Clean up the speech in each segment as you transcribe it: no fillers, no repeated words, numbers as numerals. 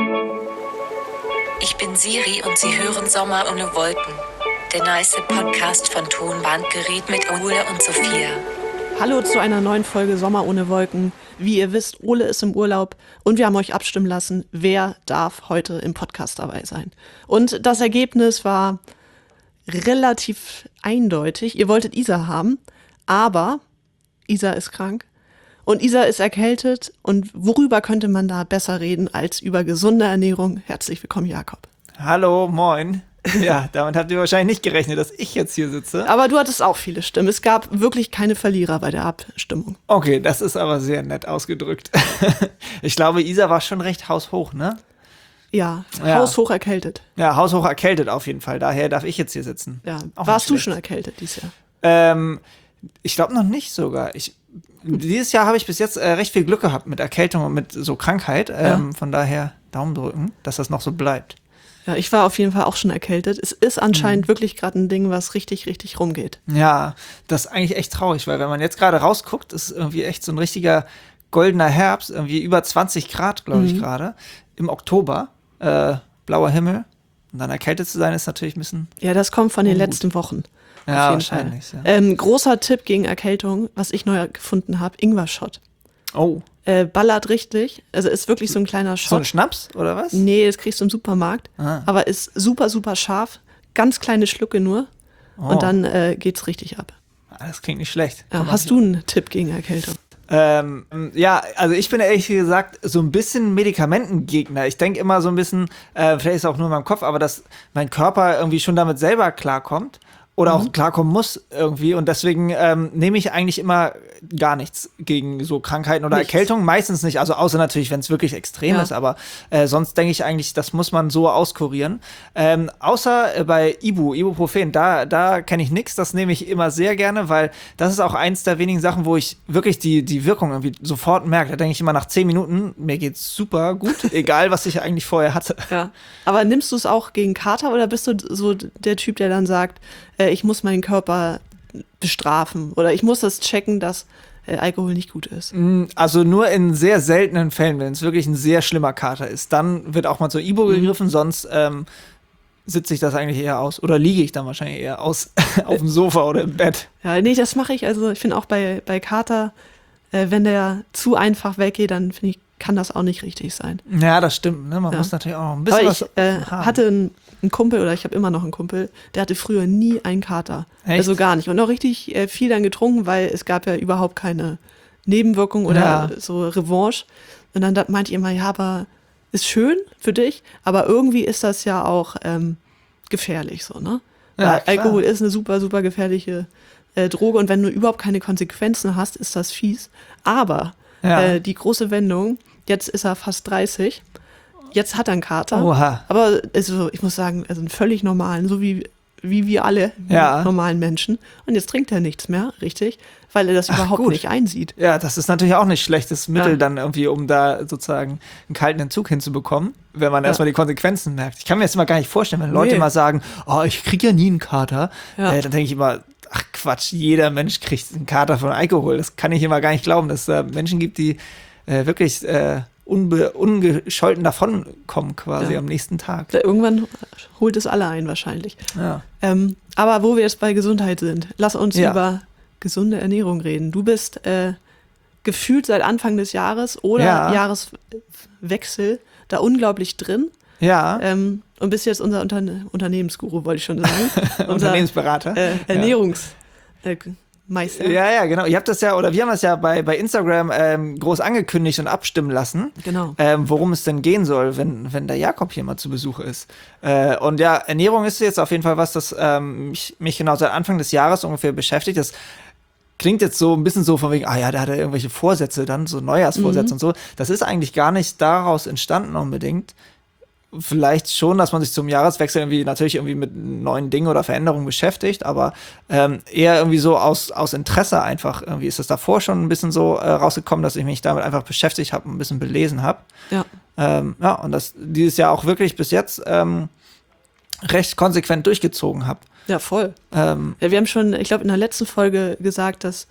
Ich bin Siri und Sie hören Sommer ohne Wolken. Der nice Podcast von Tonbandgerät mit Ole und Sophia. Hallo zu einer neuen Folge Sommer ohne Wolken. Wie ihr wisst, Ole ist im Urlaub und wir haben euch abstimmen lassen, wer darf heute im Podcast dabei sein. Und das Ergebnis war relativ eindeutig. Ihr wolltet Isa haben, aber Isa ist krank und Isa ist erkältet. Und worüber könnte man da besser reden als über gesunde Ernährung? Herzlich willkommen, Jakob. Hallo, moin. Ja, damit habt ihr wahrscheinlich nicht gerechnet, dass ich jetzt hier sitze. Aber du hattest auch viele Stimmen. Es gab wirklich keine Verlierer bei der Abstimmung. Okay, das ist aber sehr nett ausgedrückt. Ich glaube, Isa war schon recht haushoch, ne? Ja, haushoch erkältet. Ja, haushoch erkältet auf jeden Fall. Daher darf ich jetzt hier sitzen. Ja. Auch Warst du nicht schon schlecht. erkältet dieses Jahr? Ich glaube noch nicht sogar. Dieses Jahr habe ich bis jetzt recht viel Glück gehabt mit Erkältung und mit so Krankheit. Von daher Daumen drücken, dass das noch so bleibt. Ja, ich war auf jeden Fall auch schon erkältet. Es ist anscheinend wirklich gerade ein Ding, was richtig, richtig rumgeht. Ja, das ist eigentlich echt traurig, weil wenn man jetzt gerade rausguckt, ist irgendwie echt so ein richtiger goldener Herbst, irgendwie über 20 Grad, glaube ich, gerade, im Oktober, blauer Himmel. Und dann erkältet zu sein, ist natürlich ein bisschen... Ja, das kommt von den ungut. letzten Wochen. Ja, auf jeden Fall. wahrscheinlich. Ja. Großer Tipp gegen Erkältung, was ich neu gefunden habe, Ingwer-Shot. Oh, Ballert richtig. Also ist wirklich so ein kleiner Shot. so ein Schnaps, oder was? Nee, das kriegst du im Supermarkt. Ah. Aber ist super, super scharf. Ganz kleine Schlucke nur. Oh. Und dann geht's richtig ab. Das klingt nicht schlecht. Ja, hast du einen Tipp gegen Erkältung? Ja, also ich bin ehrlich gesagt so ein bisschen Medikamentengegner. Ich denke immer so ein bisschen, vielleicht ist es auch nur in meinem Kopf, aber dass mein Körper irgendwie schon damit selber klarkommt oder auch klarkommen muss irgendwie. Und deswegen nehme ich eigentlich immer gar nichts gegen so Krankheiten oder Nichts. Erkältung. Meistens nicht, also außer natürlich, wenn es wirklich extrem Ja. ist. Aber sonst denke ich eigentlich, das muss man so auskurieren. Außer bei Ibuprofen, da kenne ich nichts. Das nehme ich immer sehr gerne, weil das ist auch eins der wenigen Sachen, wo ich wirklich die Wirkung irgendwie sofort merke. Da denke ich immer nach 10 Minuten, mir geht's super gut, egal was ich eigentlich vorher hatte. Ja. Aber nimmst du es auch gegen Kater oder bist du so der Typ, der dann sagt, ich muss meinen Körper bestrafen oder ich muss das checken, dass Alkohol nicht gut ist? Also nur in sehr seltenen Fällen, wenn es wirklich ein sehr schlimmer Kater ist, dann wird auch mal zur Ibu gegriffen, sonst sitze ich das eigentlich eher aus. Oder liege ich dann wahrscheinlich eher aus auf dem Sofa oder im Bett. Ja, nee, das mache ich. Also ich finde auch bei Kater, wenn der zu einfach weggeht, dann finde ich, kann das auch nicht richtig sein. Ja, das stimmt. Ne? Man Ja. muss natürlich auch ein bisschen Aber was ich haben. hatte einen Kumpel, oder ich habe immer noch einen Kumpel, der hatte früher nie einen Kater. Echt? Also gar nicht. Und auch richtig viel dann getrunken, weil es gab ja überhaupt keine Nebenwirkung oder Ja. so Revanche. Und dann meinte ich immer, ja, aber ist schön für dich, aber irgendwie ist das ja auch gefährlich so, ne? Ja, Weil klar. Alkohol ist eine super, super gefährliche Droge und wenn du überhaupt keine Konsequenzen hast, ist das fies. Aber Ja. die große Wendung, jetzt ist er fast 30, jetzt hat er einen Kater. Oha. Aber also, ich muss sagen, also einen völlig normalen, so wie wir alle Ja. normalen Menschen. Und jetzt trinkt er nichts mehr, richtig, weil er das überhaupt gut. nicht einsieht. Ja, das ist natürlich auch nicht schlechtes Mittel Ja. dann irgendwie, um da sozusagen einen kalten Entzug hinzubekommen, wenn man erstmal die Konsequenzen merkt. Ich kann mir das immer gar nicht vorstellen, wenn Leute Nee. mal sagen, oh, ich krieg ja nie einen Kater. Ja. Dann denke ich immer, ach Quatsch, jeder Mensch kriegt einen Kater von Alkohol. Das kann ich immer gar nicht glauben, dass es da Menschen gibt, die wirklich ungescholten davonkommen quasi Ja. am nächsten Tag. Irgendwann holt es alle ein wahrscheinlich. Ja. Aber wo wir jetzt bei Gesundheit sind, lass uns Ja. über gesunde Ernährung reden. Du bist gefühlt seit Anfang des Jahres oder Ja. Jahreswechsel da unglaublich drin. Ja, Und bist jetzt unser Unternehmensguru, wollte ich schon sagen. unser Unternehmensberater. Ernährungsmeister. Ja, genau. Ihr habt das ja, oder wir haben das ja bei Instagram groß angekündigt und abstimmen lassen, Genau. worum es denn gehen soll, wenn der Jakob hier mal zu Besuch ist. Und ja, Ernährung ist jetzt auf jeden Fall was, das mich genau seit Anfang des Jahres ungefähr beschäftigt. Das klingt jetzt so ein bisschen so von wegen, da hat er irgendwelche Vorsätze dann, so Neujahrsvorsätze und so. Das ist eigentlich gar nicht daraus entstanden unbedingt. Vielleicht schon, dass man sich zum Jahreswechsel natürlich mit neuen Dingen oder Veränderungen beschäftigt, aber eher irgendwie so aus Interesse einfach. Irgendwie ist es davor schon ein bisschen so rausgekommen, dass ich mich damit einfach beschäftigt habe und ein bisschen belesen habe. Ja. Und das dieses Jahr auch wirklich bis jetzt recht konsequent durchgezogen habe. Ja, voll. Ja, wir haben schon, ich glaube, in der letzten Folge gesagt, dass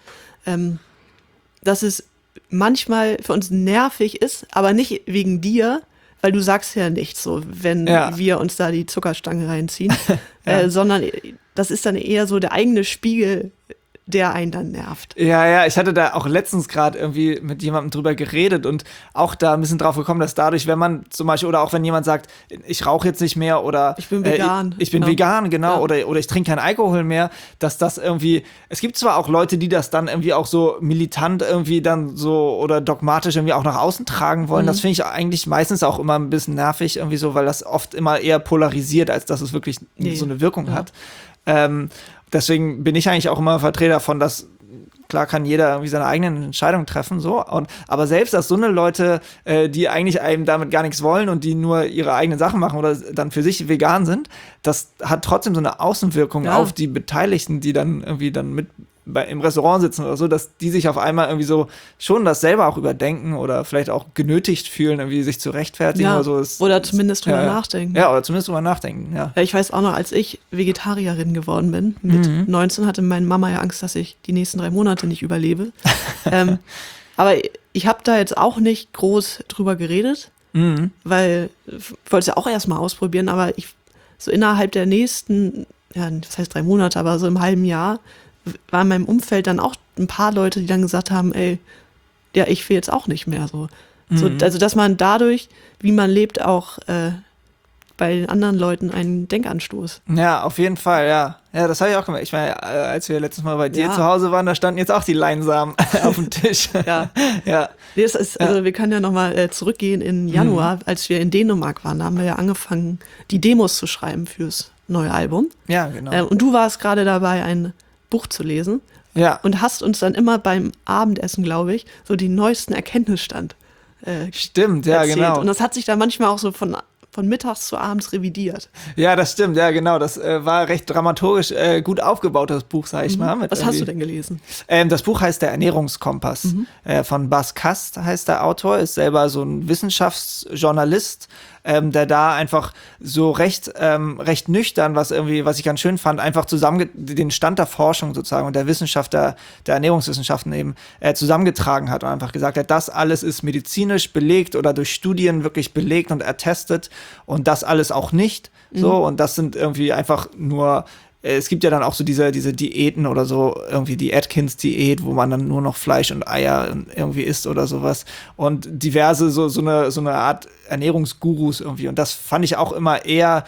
es manchmal für uns nervig ist, aber nicht wegen dir, weil du sagst ja nicht so, wenn wir uns da die Zuckerstange reinziehen, sondern das ist dann eher so der eigene Spiegel, der einen dann nervt. Ja, ich hatte da auch letztens gerade irgendwie mit jemandem drüber geredet und auch da ein bisschen drauf gekommen, dass dadurch, wenn man zum Beispiel, oder auch wenn jemand sagt, ich rauche jetzt nicht mehr oder ich bin vegan. Ich bin vegan, genau, oder ich trinke keinen Alkohol mehr, dass das irgendwie, es gibt zwar auch Leute, die das dann irgendwie auch so militant irgendwie dann so oder dogmatisch irgendwie auch nach außen tragen wollen, das finde ich eigentlich meistens auch immer ein bisschen nervig irgendwie so, weil das oft immer eher polarisiert, als dass es wirklich so eine Wirkung hat. Deswegen bin ich eigentlich auch immer Vertreter davon, dass klar kann jeder irgendwie seine eigenen Entscheidungen treffen, so. Aber selbst, dass so eine Leute, die eigentlich einem damit gar nichts wollen und die nur ihre eigenen Sachen machen oder dann für sich vegan sind, das hat trotzdem so eine Außenwirkung auf die Beteiligten, die dann irgendwie dann mit im Restaurant sitzen oder so, dass die sich auf einmal irgendwie so schon das selber auch überdenken oder vielleicht auch genötigt fühlen, irgendwie sich zu rechtfertigen oder so. Oder zumindest drüber nachdenken. Ja, oder zumindest drüber nachdenken, ja. Ich weiß auch noch, als ich Vegetarierin geworden bin, mit 19 hatte meine Mama ja Angst, dass ich die nächsten 3 Monate nicht überlebe. Aber ich habe da jetzt auch nicht groß drüber geredet, weil ich wollte es ja auch erstmal ausprobieren, aber so innerhalb der nächsten, das heißt 3 Monate, aber so im halben Jahr, war in meinem Umfeld dann auch ein paar Leute, die dann gesagt haben, ich will jetzt auch nicht mehr so. Also, dass man dadurch, wie man lebt, auch bei den anderen Leuten einen Denkanstoß. Ja, auf jeden Fall, ja. Ja, das habe ich auch gemacht. Ich meine, als wir letztes Mal bei dir zu Hause waren, da standen jetzt auch die Leinsamen auf dem Tisch. Ja. Das ist, also wir können ja nochmal zurückgehen in Januar, als wir in Dänemark waren, da haben wir ja angefangen, die Demos zu schreiben fürs neue Album. Ja, genau. Und du warst gerade dabei, ein Buch zu lesen. Ja. Und hast uns dann immer beim Abendessen, glaube ich, so den neuesten Erkenntnisstand stimmt, ja, erzählt. genau. Und das hat sich dann manchmal auch so von mittags zu abends revidiert. Ja, das stimmt, ja, genau. Das war recht dramaturgisch gut aufgebaut, das Buch, sag ich mal. Was hast du denn gelesen? Das Buch heißt Der Ernährungskompass. Von Bas Kast heißt der Autor, ist selber so ein Wissenschaftsjournalist, der da einfach so recht nüchtern, was ich ganz schön fand, einfach den Stand der Forschung sozusagen und der Wissenschaft, der Ernährungswissenschaften eben zusammengetragen hat und einfach gesagt hat, das alles ist medizinisch belegt oder durch Studien wirklich belegt und ertestet und das alles auch nicht. So, und das sind irgendwie einfach nur es gibt ja dann auch so diese Diäten oder so, irgendwie die Atkins-Diät, wo man dann nur noch Fleisch und Eier irgendwie isst oder sowas. Und diverse so eine Art Ernährungsgurus irgendwie. Und das fand ich auch immer eher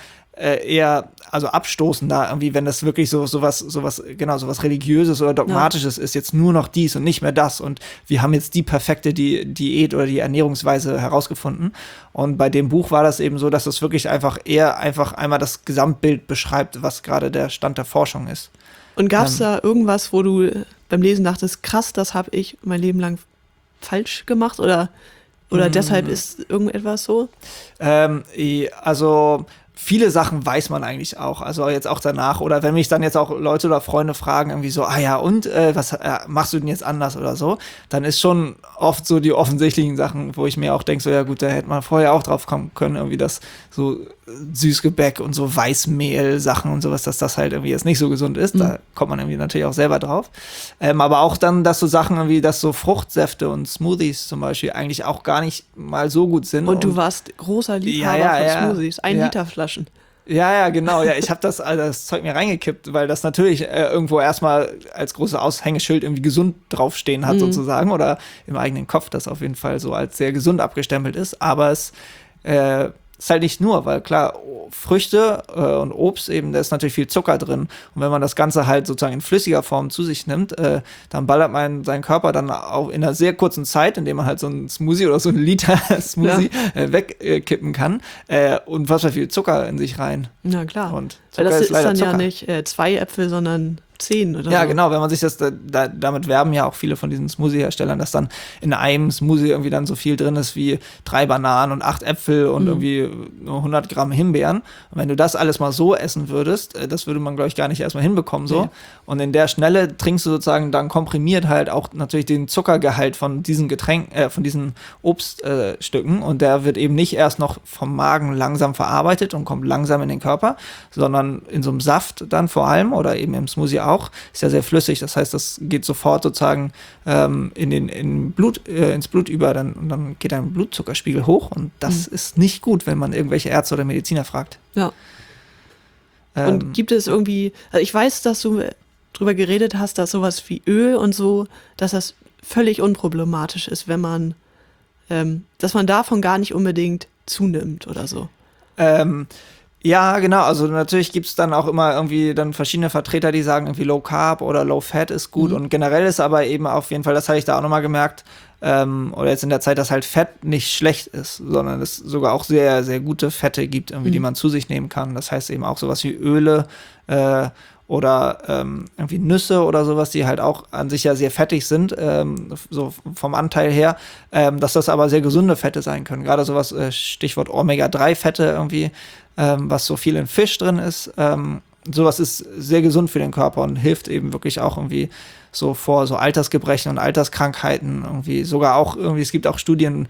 also abstoßender, irgendwie, wenn das wirklich sowas Religiöses oder Dogmatisches ist, jetzt nur noch dies und nicht mehr das. Und wir haben jetzt die perfekte Diät oder die Ernährungsweise herausgefunden. Und bei dem Buch war das eben so, dass es wirklich einfach einmal das Gesamtbild beschreibt, was gerade der Stand der Forschung ist. Und gab es da irgendwas, wo du beim Lesen dachtest, krass, das habe ich mein Leben lang falsch gemacht oder deshalb ist irgendetwas so? Also viele Sachen weiß man eigentlich auch, also jetzt auch danach oder wenn mich dann jetzt auch Leute oder Freunde fragen irgendwie so, was machst du denn jetzt anders oder so, dann ist schon oft so die offensichtlichen Sachen, wo ich mir auch denke, so ja gut, da hätte man vorher auch drauf kommen können, irgendwie das so Süßgebäck und so Weißmehl-Sachen und sowas, dass das halt irgendwie jetzt nicht so gesund ist, da kommt man irgendwie natürlich auch selber drauf, aber auch dann, dass so Sachen irgendwie, dass so Fruchtsäfte und Smoothies zum Beispiel eigentlich auch gar nicht mal so gut sind. Und du warst großer Liebhaber von Smoothies, 1 Liter Flaschen. Ja, genau. Ja, ich habe das Zeug mir reingekippt, weil das natürlich irgendwo erstmal als großes Aushängeschild irgendwie gesund draufstehen hat sozusagen oder im eigenen Kopf das auf jeden Fall so als sehr gesund abgestempelt ist. Aber es ist halt nicht nur, weil klar, Früchte und Obst eben, da ist natürlich viel Zucker drin. Und wenn man das Ganze halt sozusagen in flüssiger Form zu sich nimmt, dann ballert man seinen Körper dann auch in einer sehr kurzen Zeit, indem man halt so einen Smoothie oder so einen Liter Smoothie wegkippen kann, unfassbar viel Zucker in sich rein. Na klar. Und weil das ist dann Zucker. Ja nicht 2 Äpfel, sondern 10 oder so. Ja, genau, wenn man sich das, damit werben ja auch viele von diesen Smoothie-Herstellern, dass dann in einem Smoothie irgendwie dann so viel drin ist wie 3 Bananen und 8 Äpfel und irgendwie nur 100 Gramm Himbeeren. Und wenn du das alles mal so essen würdest, das würde man, glaube ich, gar nicht erstmal hinbekommen so. Nee. Und in der Schnelle trinkst du sozusagen dann komprimiert halt auch natürlich den Zuckergehalt von diesen von diesen Obststücken und der wird eben nicht erst noch vom Magen langsam verarbeitet und kommt langsam in den Körper, sondern in so einem Saft dann vor allem oder eben im Smoothie auch auch, ist ja sehr flüssig. Das heißt, das geht sofort sozusagen ins Blut über, und dann geht dein Blutzuckerspiegel hoch. Und das ist nicht gut, wenn man irgendwelche Ärzte oder Mediziner fragt. Ja. Und gibt es irgendwie, also ich weiß, dass du drüber geredet hast, dass sowas wie Öl und so, dass das völlig unproblematisch ist, wenn man, dass man davon gar nicht unbedingt zunimmt oder so. Ja, genau. Also natürlich gibt es dann auch immer irgendwie dann verschiedene Vertreter, die sagen, irgendwie Low Carb oder Low Fat ist gut. Und generell ist aber eben auf jeden Fall, das habe ich da auch nochmal gemerkt, oder jetzt in der Zeit, dass halt Fett nicht schlecht ist, sondern es sogar auch sehr, sehr gute Fette gibt, irgendwie, die man zu sich nehmen kann. Das heißt eben auch sowas wie Öle oder irgendwie Nüsse oder sowas, die halt auch an sich ja sehr fettig sind, so vom Anteil her, dass das aber sehr gesunde Fette sein können. Gerade sowas, Stichwort Omega-3-Fette irgendwie, was so viel in Fisch drin ist. Sowas ist sehr gesund für den Körper und hilft eben wirklich auch irgendwie so vor so Altersgebrechen und Alterskrankheiten irgendwie. Sogar auch irgendwie, es gibt auch Studien,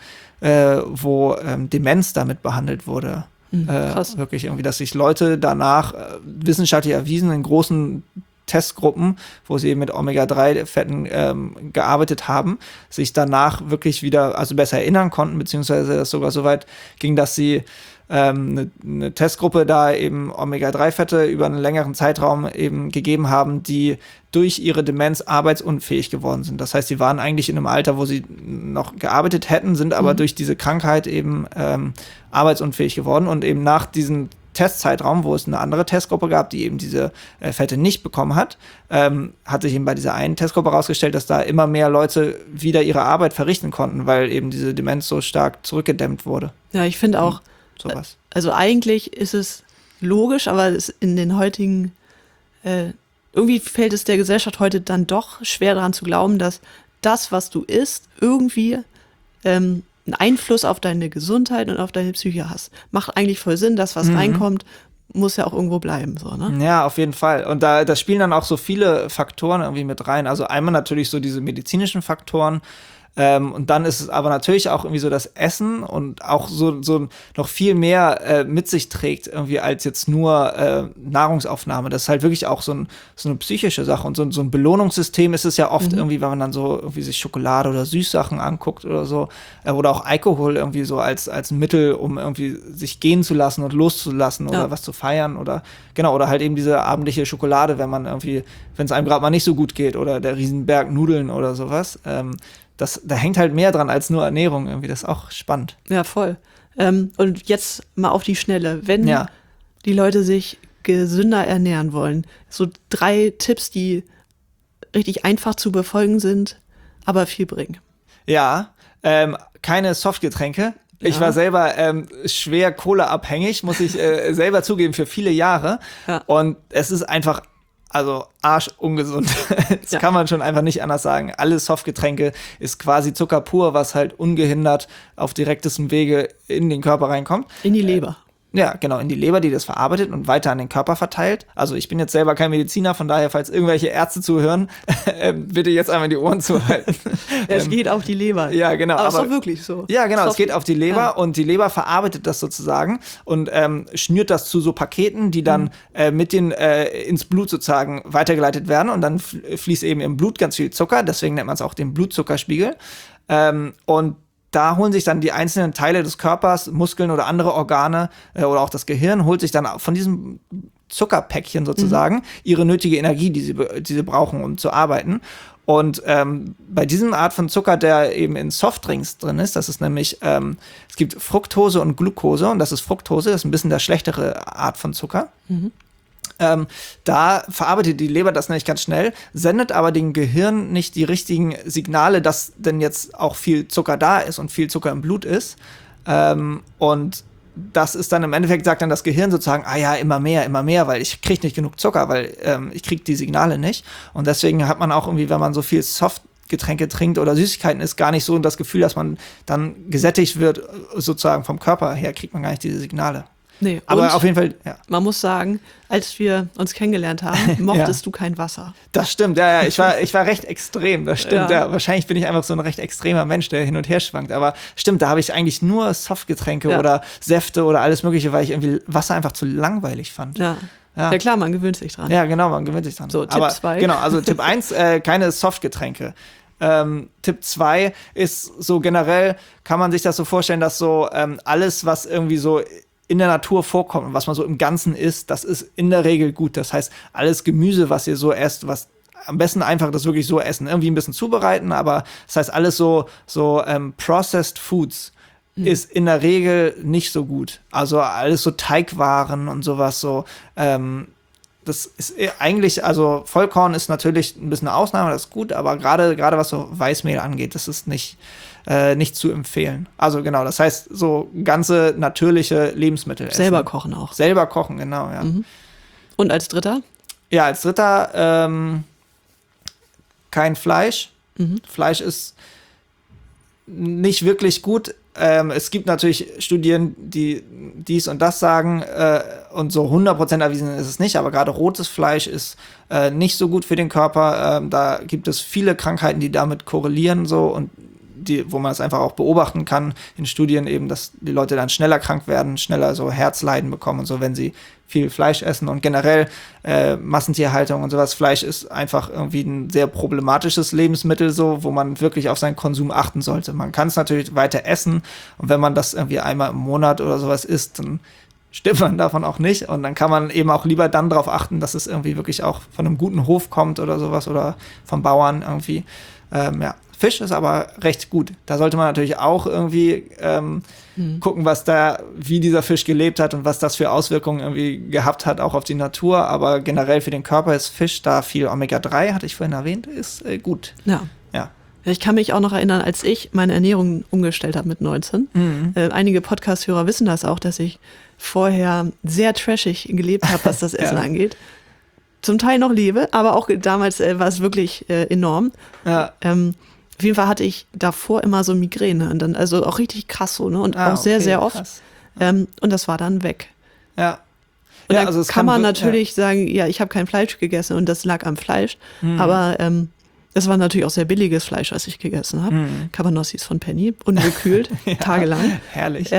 wo Demenz damit behandelt wurde. Krass. Wirklich irgendwie, dass sich Leute danach wissenschaftlich erwiesen in großen Testgruppen, wo sie eben mit Omega-3-Fetten gearbeitet haben, sich danach wirklich wieder, also besser erinnern konnten, beziehungsweise das sogar so weit ging, dass sie eine Testgruppe da eben Omega-3-Fette über einen längeren Zeitraum eben gegeben haben, die durch ihre Demenz arbeitsunfähig geworden sind. Das heißt, sie waren eigentlich in einem Alter, wo sie noch gearbeitet hätten, sind aber durch diese Krankheit eben arbeitsunfähig geworden. Und eben nach diesem Testzeitraum, wo es eine andere Testgruppe gab, die eben diese Fette nicht bekommen hat, hat sich eben bei dieser einen Testgruppe herausgestellt, dass da immer mehr Leute wieder ihre Arbeit verrichten konnten, weil eben diese Demenz so stark zurückgedämmt wurde. Ja, ich finde auch, sowas. Also eigentlich ist es logisch, aber in den heutigen, irgendwie fällt es der Gesellschaft heute dann doch schwer daran zu glauben, dass das, was du isst, irgendwie einen Einfluss auf deine Gesundheit und auf deine Psyche hast. Macht eigentlich voll Sinn, dass was reinkommt, muss ja auch irgendwo bleiben, so, ne? Ja, auf jeden Fall. Und da spielen dann auch so viele Faktoren irgendwie mit rein. Also einmal natürlich so diese medizinischen Faktoren, und dann ist es aber natürlich auch irgendwie so das Essen und auch so noch viel mehr mit sich trägt irgendwie als jetzt nur Nahrungsaufnahme. Das ist halt wirklich auch so eine psychische Sache und so ein Belohnungssystem ist es ja oft irgendwie, wenn man dann so irgendwie sich Schokolade oder Süßsachen anguckt oder so, oder auch Alkohol irgendwie so als Mittel, um irgendwie sich gehen zu lassen und loszulassen oder was zu feiern oder genau, oder halt eben diese abendliche Schokolade, wenn es einem gerade mal nicht so gut geht oder der Riesenberg Nudeln oder sowas. Da hängt halt mehr dran als nur Ernährung irgendwie. Das ist auch spannend. Ja, voll. Und jetzt mal auf die Schnelle. Wenn die Leute sich gesünder ernähren wollen, so 3 Tipps, die richtig einfach zu befolgen sind, aber viel bringen. Ja, keine Softgetränke. Ja. Ich war selber schwer kohleabhängig, muss ich selber zugeben, für viele Jahre. Ja. Und es ist einfach arschungesund. Das kann man schon einfach nicht anders sagen. Alle Softgetränke ist quasi Zucker pur, was halt ungehindert auf direktestem Wege in den Körper reinkommt. In die Leber. Ja, genau, in die Leber, die das verarbeitet und weiter an den Körper verteilt. Also ich bin jetzt selber kein Mediziner, von daher, falls irgendwelche Ärzte zuhören, bitte jetzt einmal die Ohren zuhalten. Es geht auf die Leber. Ja, genau. Aber es ist doch wirklich so. Ja, genau, es geht auf die Leber und die Leber verarbeitet das sozusagen und schnürt das zu so Paketen, die dann mit ins Blut sozusagen weitergeleitet werden und dann fließt eben im Blut ganz viel Zucker, deswegen nennt man es auch den Blutzuckerspiegel. Und da holen sich dann die einzelnen Teile des Körpers, Muskeln oder andere Organe oder auch das Gehirn, holt sich dann von diesem Zuckerpäckchen sozusagen ihre nötige Energie, die sie brauchen, um zu arbeiten. Und bei diesem Art von Zucker, der eben in Softdrinks drin ist, das ist nämlich, es gibt Fructose und Glucose und das ist Fructose, das ist ein bisschen der schlechtere Art von Zucker. Da verarbeitet die Leber das nämlich ganz schnell, sendet aber dem Gehirn nicht die richtigen Signale, dass denn jetzt auch viel Zucker da ist und viel Zucker im Blut ist. Und das ist dann im Endeffekt, sagt dann das Gehirn sozusagen, immer mehr, weil ich kriege nicht genug Zucker, weil ich kriege die Signale nicht. Und deswegen hat man auch irgendwie, wenn man so viel Softgetränke trinkt oder Süßigkeiten isst, gar nicht so das Gefühl, dass man dann gesättigt wird, sozusagen vom Körper her, kriegt man gar nicht diese Signale. Nee, aber auf jeden Fall, ja. Man muss sagen, als wir uns kennengelernt haben, mochtest du kein Wasser. Das stimmt, ja. Ich war recht extrem, das stimmt. Ja. Wahrscheinlich bin ich einfach so ein recht extremer Mensch, der hin und her schwankt. Aber stimmt, da habe ich eigentlich nur Softgetränke oder Säfte oder alles Mögliche, weil ich irgendwie Wasser einfach zu langweilig fand. Ja. Ja klar, man gewöhnt sich dran. Ja, genau, man gewöhnt sich dran. So, Tipp 2. Genau, also Tipp 1, keine Softgetränke. Tipp 2 ist so generell, kann man sich das so vorstellen, dass so alles, was irgendwie so in der Natur vorkommt und was man so im Ganzen isst, das ist in der Regel gut. Das heißt, alles Gemüse, was ihr so esst, was am besten einfach das wirklich so essen, irgendwie ein bisschen zubereiten, aber das heißt, alles so Processed Foods ist in der Regel nicht so gut. Also alles so Teigwaren und sowas so, das ist eigentlich, also Vollkorn ist natürlich ein bisschen eine Ausnahme, das ist gut, aber gerade was so Weißmehl angeht, das ist nicht zu empfehlen. Also genau, das heißt, so ganze natürliche Lebensmittel essen. Selber kochen auch. Selber kochen, genau, ja. Und als dritter? Ja, als dritter kein Fleisch. Fleisch ist nicht wirklich gut. Es gibt natürlich Studien, die dies und das sagen und so 100% erwiesen ist es nicht, aber gerade rotes Fleisch ist nicht so gut für den Körper. Da gibt es viele Krankheiten, die damit korrelieren so und wo man es einfach auch beobachten kann in Studien eben, dass die Leute dann schneller krank werden, schneller so Herzleiden bekommen und so, wenn sie viel Fleisch essen und generell Massentierhaltung und sowas. Fleisch ist einfach irgendwie ein sehr problematisches Lebensmittel so, wo man wirklich auf seinen Konsum achten sollte. Man kann es natürlich weiter essen und wenn man das irgendwie einmal im Monat oder sowas isst, dann stirbt man davon auch nicht und dann kann man eben auch lieber dann darauf achten, dass es irgendwie wirklich auch von einem guten Hof kommt oder sowas oder vom Bauern irgendwie. Fisch ist aber recht gut. Da sollte man natürlich auch irgendwie gucken, wie dieser Fisch gelebt hat und was das für Auswirkungen irgendwie gehabt hat, auch auf die Natur. Aber generell für den Körper ist Fisch, da viel Omega-3, hatte ich vorhin erwähnt, ist gut. Ja. Ich kann mich auch noch erinnern, als ich meine Ernährung umgestellt habe mit 19. Einige Podcast-Hörer wissen das auch, dass ich vorher sehr trashig gelebt habe, was das Essen angeht. Zum Teil noch lebe, aber auch damals war es wirklich enorm. Ja. Auf jeden Fall hatte ich davor immer so Migräne und dann also auch richtig krass so, ne? Und auch sehr, sehr oft. Und das war dann weg. Ja. Und dann also kann man natürlich sagen, ja, ich habe kein Fleisch gegessen und das lag am Fleisch. Aber es war natürlich auch sehr billiges Fleisch, was ich gegessen habe. Cabanossis von Penny, ungekühlt, tagelang. Herrlich.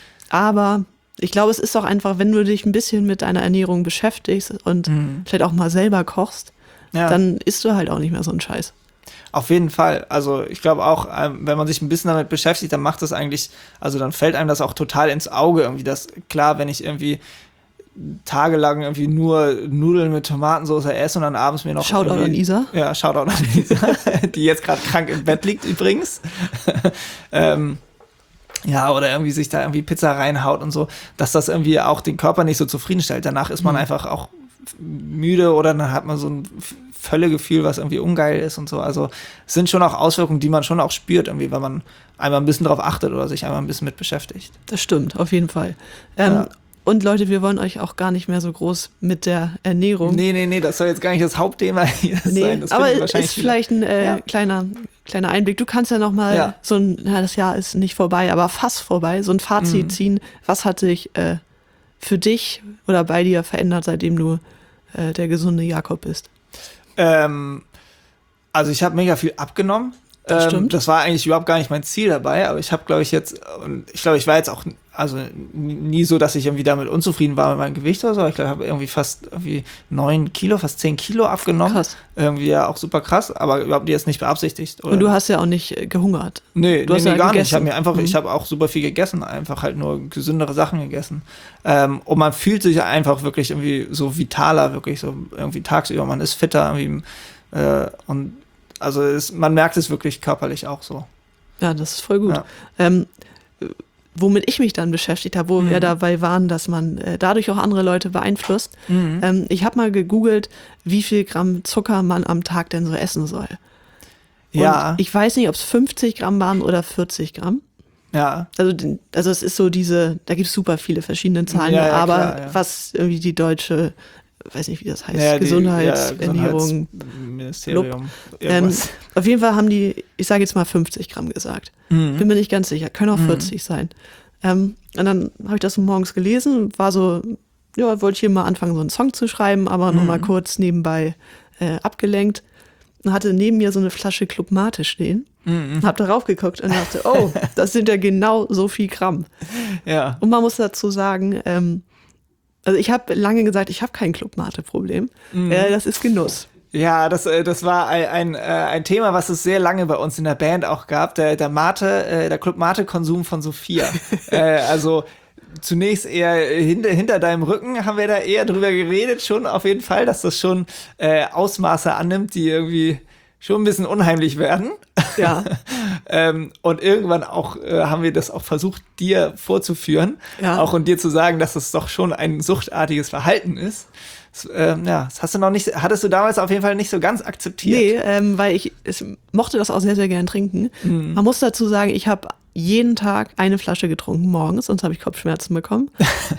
Aber ich glaube, es ist auch einfach, wenn du dich ein bisschen mit deiner Ernährung beschäftigst und vielleicht auch mal selber kochst, dann isst du halt auch nicht mehr so einen Scheiß. Auf jeden Fall. Also ich glaube auch, wenn man sich ein bisschen damit beschäftigt, dann macht das eigentlich, also dann fällt einem das auch total ins Auge irgendwie. Das klar, wenn ich irgendwie tagelang irgendwie nur Nudeln mit Tomatensauce esse und dann abends mir noch Shoutout an Isa. Ja, Shoutout an Isa, die jetzt gerade krank im Bett liegt übrigens. Ja, oder irgendwie sich da irgendwie Pizza reinhaut und so, dass das irgendwie auch den Körper nicht so zufriedenstellt. Danach ist man einfach auch müde oder dann hat man so ein Völlegefühl, was irgendwie ungeil ist und so. Also es sind schon auch Auswirkungen, die man schon auch spürt, irgendwie, wenn man einmal ein bisschen drauf achtet oder sich einmal ein bisschen mit beschäftigt. Das stimmt, auf jeden Fall. Und Leute, wir wollen euch auch gar nicht mehr so groß mit der Ernährung. Nee, das soll jetzt gar nicht das Hauptthema hier sein. Das aber es ist vielleicht ein kleiner Einblick. Du kannst ja noch mal das Jahr ist nicht vorbei, aber fast vorbei, so ein Fazit ziehen. Was hat sich für dich oder bei dir verändert, seitdem du der gesunde Jakob bist? Also ich habe mega viel abgenommen. Das stimmt. Das war eigentlich überhaupt gar nicht mein Ziel dabei, aber ich habe, glaube ich, ich war jetzt auch nie so, dass ich irgendwie damit unzufrieden war mit meinem Gewicht oder so. Ich glaube, ich habe irgendwie fast 9 Kilo, fast 10 Kilo abgenommen. Krass. Irgendwie ja auch super krass, aber überhaupt jetzt nicht beabsichtigt. Oder? Und du hast ja auch nicht gehungert. Nee, gar nicht. Ich habe auch super viel gegessen, einfach halt nur gesündere Sachen gegessen. Und man fühlt sich einfach wirklich irgendwie so vitaler, wirklich so irgendwie tagsüber. Man ist fitter irgendwie und also man merkt es wirklich körperlich auch so. Ja, das ist voll gut. Ja. Womit ich mich dann beschäftigt habe, wo wir dabei waren, dass man dadurch auch andere Leute beeinflusst. Ich habe mal gegoogelt, wie viel Gramm Zucker man am Tag denn so essen soll. Und ich weiß nicht, ob es 50 Gramm waren oder 40 Gramm. Ja. Also es ist so da gibt es super viele verschiedene Zahlen, aber was irgendwie die deutsche, weiß nicht, wie das heißt, Gesundheitsernährung, Ministerium. Auf jeden Fall haben die, ich sage jetzt mal 50 Gramm gesagt. Bin mir nicht ganz sicher, können auch 40 sein. Und dann habe ich das so morgens gelesen und war so, wollte ich hier mal anfangen, so einen Song zu schreiben, aber noch mal kurz nebenbei abgelenkt. Und hatte neben mir so eine Flasche Club Mate stehen. Hab darauf geguckt und dachte, oh, das sind ja genau so viel Gramm. Ja. Und man muss dazu sagen, Also ich habe lange gesagt, ich habe kein Club-Mate-Problem. Das ist Genuss. Ja, das war ein Thema, was es sehr lange bei uns in der Band auch gab, der Club-Mate-Konsum von Sophia. Also zunächst eher hinter deinem Rücken haben wir da eher drüber geredet, schon auf jeden Fall, dass das schon Ausmaße annimmt, die irgendwie schon ein bisschen unheimlich werden. Ja. Und irgendwann auch haben wir das auch versucht, dir vorzuführen, auch und dir zu sagen, dass das doch schon ein suchtartiges Verhalten ist. Das hattest du damals auf jeden Fall nicht so ganz akzeptiert. Nee, weil ich mochte das auch sehr, sehr gern trinken. Man muss dazu sagen, ich habe jeden Tag eine Flasche getrunken morgens, sonst habe ich Kopfschmerzen bekommen.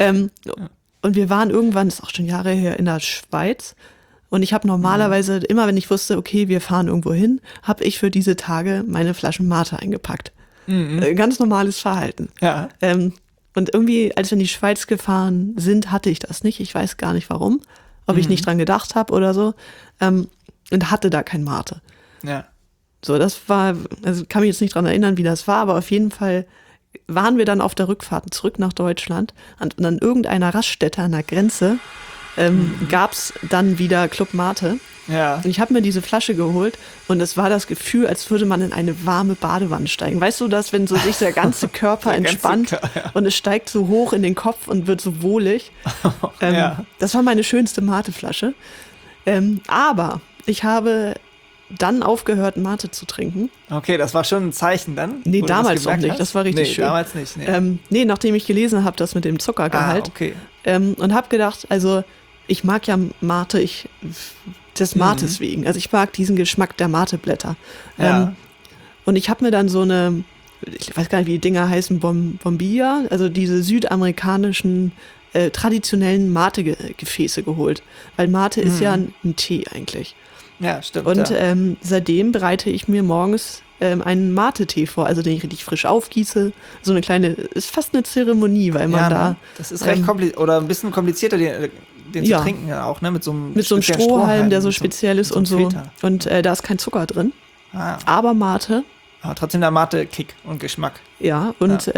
Und wir waren irgendwann, das ist auch schon Jahre her, in der Schweiz. Und ich habe normalerweise, immer wenn ich wusste, okay, wir fahren irgendwo hin, habe ich für diese Tage meine Flaschen Mate eingepackt. Ganz normales Verhalten. Ja. Und irgendwie, als wir in die Schweiz gefahren sind, hatte ich das nicht. Ich weiß gar nicht warum. Ob ich nicht dran gedacht habe oder so. Und hatte da kein Mate. Ja. So, das war, also kann mich jetzt nicht dran erinnern, wie das war, aber auf jeden Fall waren wir dann auf der Rückfahrt zurück nach Deutschland. Und an irgendeiner Raststätte an der Grenze gab's dann wieder Club Mate. Ja. Und ich habe mir diese Flasche geholt und es war das Gefühl, als würde man in eine warme Badewanne steigen. Weißt du das, wenn so sich der ganze Körper entspannt und es steigt so hoch in den Kopf und wird so wohlig? Das war meine schönste Mateflasche. Aber ich habe dann aufgehört, Mate zu trinken. Okay, das war schon ein Zeichen dann? Nee, damals noch nicht. Das war richtig schön. Damals nicht. Nee. Nachdem ich gelesen habe, das mit dem Zuckergehalt. Okay. Und habe gedacht, also ich mag ja Mate, des Mates wegen. Also ich mag diesen Geschmack der Mateblätter. Ja. Und ich habe mir dann so eine, ich weiß gar nicht, wie die Dinger heißen, Bombilla, also diese südamerikanischen traditionellen Mate-Gefäße geholt. Weil Mate ist ja ein Tee eigentlich. Ja, stimmt. Und seitdem bereite ich mir morgens einen Mate-Tee vor, also den ich richtig frisch aufgieße. So eine kleine, ist fast eine Zeremonie, weil man da... Das ist recht kompliziert, oder ein bisschen komplizierter, den zu trinken ja auch, ne? Mit so einem Strohhalm, der so speziell ist und so. Filter. Und da ist kein Zucker drin. Aber Mate. Aber trotzdem der Mate-Kick und Geschmack. Ja, und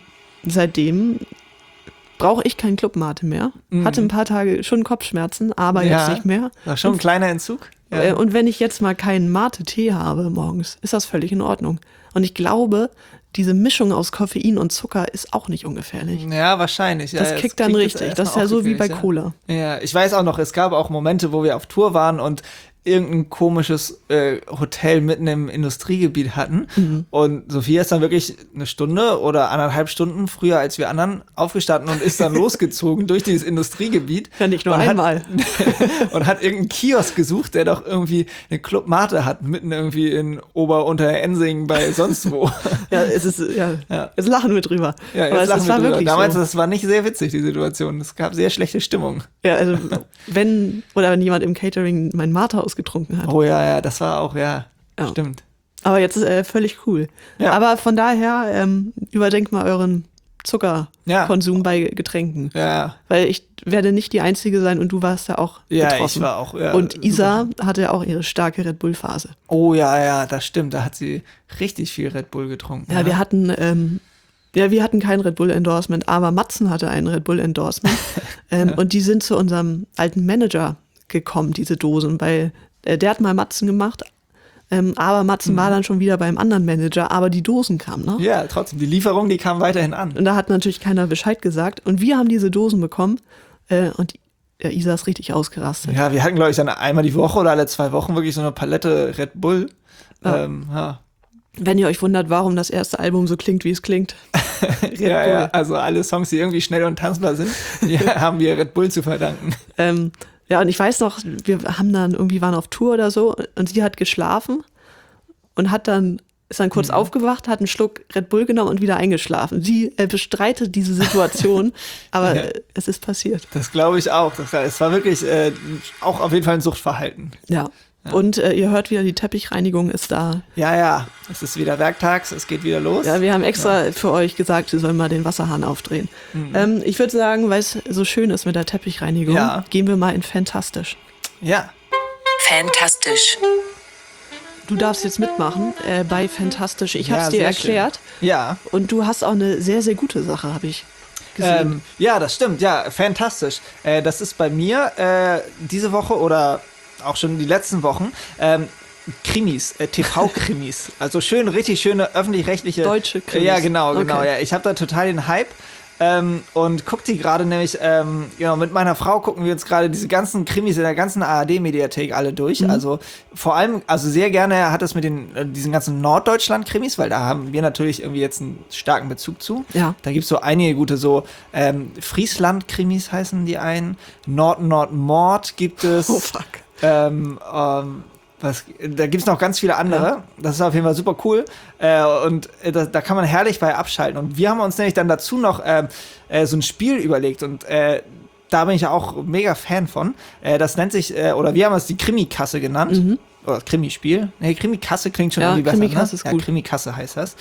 seitdem brauche ich keinen Club Mate mehr. Hatte ein paar Tage schon Kopfschmerzen, aber jetzt nicht mehr. War schon ein kleiner Entzug. Ja. Und wenn ich jetzt mal keinen Mate-Tee habe morgens, ist das völlig in Ordnung. Und ich glaube, diese Mischung aus Koffein und Zucker ist auch nicht ungefährlich. Ja, wahrscheinlich. Das kickt dann richtig. Das ist ja so wie bei Cola. Ja, ich weiß auch noch, es gab auch Momente, wo wir auf Tour waren und irgendein komisches Hotel mitten im Industriegebiet hatten. Und Sophia ist dann wirklich eine Stunde oder 1,5 Stunden früher als wir anderen aufgestanden und ist dann losgezogen durch dieses Industriegebiet. Ja, nicht nur einmal. Und hat irgendeinen Kiosk gesucht, der doch irgendwie eine Club Mate hat, mitten irgendwie in Ober-Unter-Ensing bei sonst wo. Ja, jetzt lachen wir drüber. Ja, aber es war wirklich damals, so. Das war nicht sehr witzig, die Situation. Es gab sehr schlechte Stimmung. Ja, also wenn jemand im Catering mein Mate ausgetrunken hat. Oh ja, das war auch, stimmt. Aber jetzt ist völlig cool. Ja. Aber von daher, überdenkt mal euren Zuckerkonsum bei Getränken. Ja. Weil ich werde nicht die Einzige sein und du warst ja auch betroffen. Ja, ich war auch, und Isa hatte auch ihre starke Red Bull-Phase. Oh ja, das stimmt. Da hat sie richtig viel Red Bull getrunken. Ja, wir hatten kein Red Bull-Endorsement, aber Matzen hatte ein Red Bull-Endorsement. Und die sind zu unserem alten Manager gekommen, diese Dosen, weil der hat mal Matzen gemacht, aber Matzen war dann schon wieder beim anderen Manager, aber die Dosen kamen, ne? Ja, trotzdem, die Lieferung, die kam weiterhin an. Und da hat natürlich keiner Bescheid gesagt und wir haben diese Dosen bekommen und Isa ist richtig ausgerastet. Ja, wir hatten, glaube ich, dann einmal die Woche oder alle 2 Wochen wirklich so eine Palette Red Bull. Wenn ihr euch wundert, warum das erste Album so klingt, wie es klingt. Ja, also alle Songs, die irgendwie schnell und tanzbar sind, die haben wir Red Bull zu verdanken. Ja, und ich weiß noch, wir waren auf Tour oder so und sie hat geschlafen und ist dann kurz aufgewacht, hat einen Schluck Red Bull genommen und wieder eingeschlafen. Sie bestreitet diese Situation, aber es ist passiert. Das glaube ich auch. Es war wirklich auch auf jeden Fall ein Suchtverhalten. Ja. Und ihr hört wieder, die Teppichreinigung ist da. Ja, es ist wieder werktags, es geht wieder los. Ja, wir haben extra für euch gesagt, wir sollen mal den Wasserhahn aufdrehen. Ich würde sagen, weil es so schön ist mit der Teppichreinigung, gehen wir mal in Fantastisch. Ja. Fantastisch. Du darfst jetzt mitmachen bei Fantastisch. Ich habe es dir erklärt. Schön. Ja. Und du hast auch eine sehr, sehr gute Sache, habe ich gesehen. Ja, das stimmt, ja, fantastisch. Das ist bei mir diese Woche oder auch schon die letzten Wochen Krimis, TV-Krimis. Also richtig schöne öffentlich-rechtliche Deutsche Krimis. Ja, genau. Okay. Ja. Ich habe da total den Hype. Und guck die gerade nämlich, genau, mit meiner Frau gucken wir jetzt gerade diese ganzen Krimis in der ganzen ARD-Mediathek alle durch. Also vor allem, also sehr gerne hat es mit diesen ganzen Norddeutschland-Krimis, weil da haben wir natürlich irgendwie jetzt einen starken Bezug zu. Ja. Da gibt's so einige gute, so Friesland-Krimis heißen die einen, Nord-Mord gibt es. Oh fuck. Da gibt's noch ganz viele andere. Ja. Das ist auf jeden Fall super cool. Und da kann man herrlich bei abschalten. Und wir haben uns nämlich dann dazu noch so ein Spiel überlegt. Und da bin ich ja auch mega Fan von. Das nennt sich, oder wir haben es die Krimi-Kasse genannt. Oder Krimispiel. Nee, Krimi-Kasse klingt schon irgendwie besser. Krimi-Kasse ist gut. Ja, Krimi-Kasse heißt das.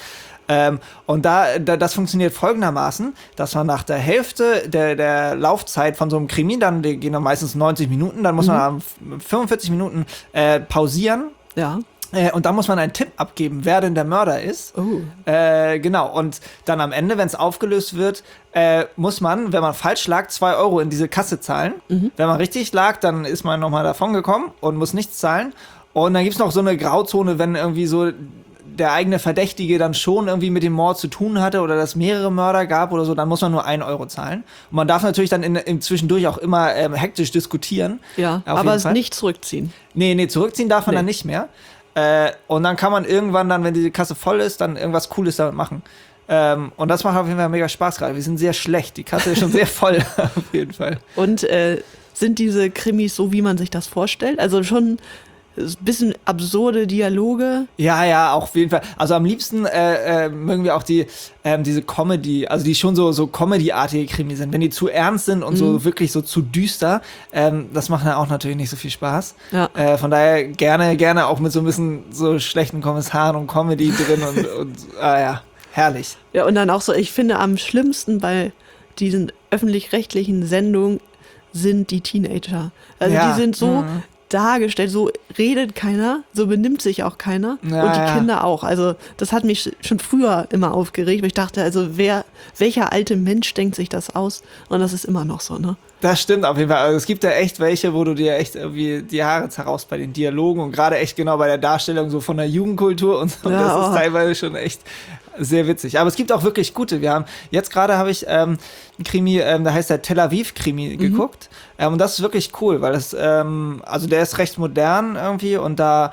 Und das funktioniert folgendermaßen, dass man nach der Hälfte der Laufzeit von so einem Krimi, die gehen dann meistens 90 Minuten, dann muss man 45 Minuten pausieren. Ja. Und dann muss man einen Tipp abgeben, wer denn der Mörder ist. Oh. Genau. Und dann am Ende, wenn es aufgelöst wird, muss man, wenn man falsch lag, 2 Euro in diese Kasse zahlen. Wenn man richtig lag, dann ist man nochmal davon gekommen und muss nichts zahlen. Und dann gibt's noch so eine Grauzone, wenn irgendwie so der eigene Verdächtige dann schon irgendwie mit dem Mord zu tun hatte oder dass mehrere Mörder gab oder so, dann muss man nur 1 Euro zahlen. Und man darf natürlich dann im Zwischendurch auch immer hektisch diskutieren. Ja, aber es nicht zurückziehen. Nee, zurückziehen darf man dann nicht mehr. Und dann kann man irgendwann dann, wenn die Kasse voll ist, dann irgendwas Cooles damit machen. Und das macht auf jeden Fall mega Spaß gerade. Wir sind sehr schlecht. Die Kasse ist schon sehr voll, auf jeden Fall. Und sind diese Krimis so, wie man sich das vorstellt? Also schon ein bisschen absurde Dialoge. Ja, auch auf jeden Fall. Also am liebsten mögen wir auch diese Comedy, also die schon so Comedy-artige Krimi sind. Wenn die zu ernst sind und so wirklich so zu düster, das macht dann auch natürlich nicht so viel Spaß. Ja. Von daher gerne auch mit so ein bisschen so schlechten Kommentaren und Comedy drin und ja, herrlich. Ja, und dann auch so, ich finde am schlimmsten bei diesen öffentlich-rechtlichen Sendungen sind die Teenager. Also die sind so dargestellt, so redet keiner, so benimmt sich auch keiner und die Kinder auch. Also das hat mich schon früher immer aufgeregt, weil ich dachte, also welcher alte Mensch denkt sich das aus? Und das ist immer noch so, ne? Das stimmt auf jeden Fall. Also es gibt ja echt welche, wo du dir echt irgendwie die Haare zerraust bei den Dialogen und gerade echt genau bei der Darstellung so von der Jugendkultur und so. Ja, das ist teilweise schon echt sehr witzig. Aber es gibt auch wirklich gute. Jetzt gerade habe ich einen Krimi, der heißt der Tel Aviv Krimi geguckt. Und das ist wirklich cool, weil also der ist recht modern irgendwie und da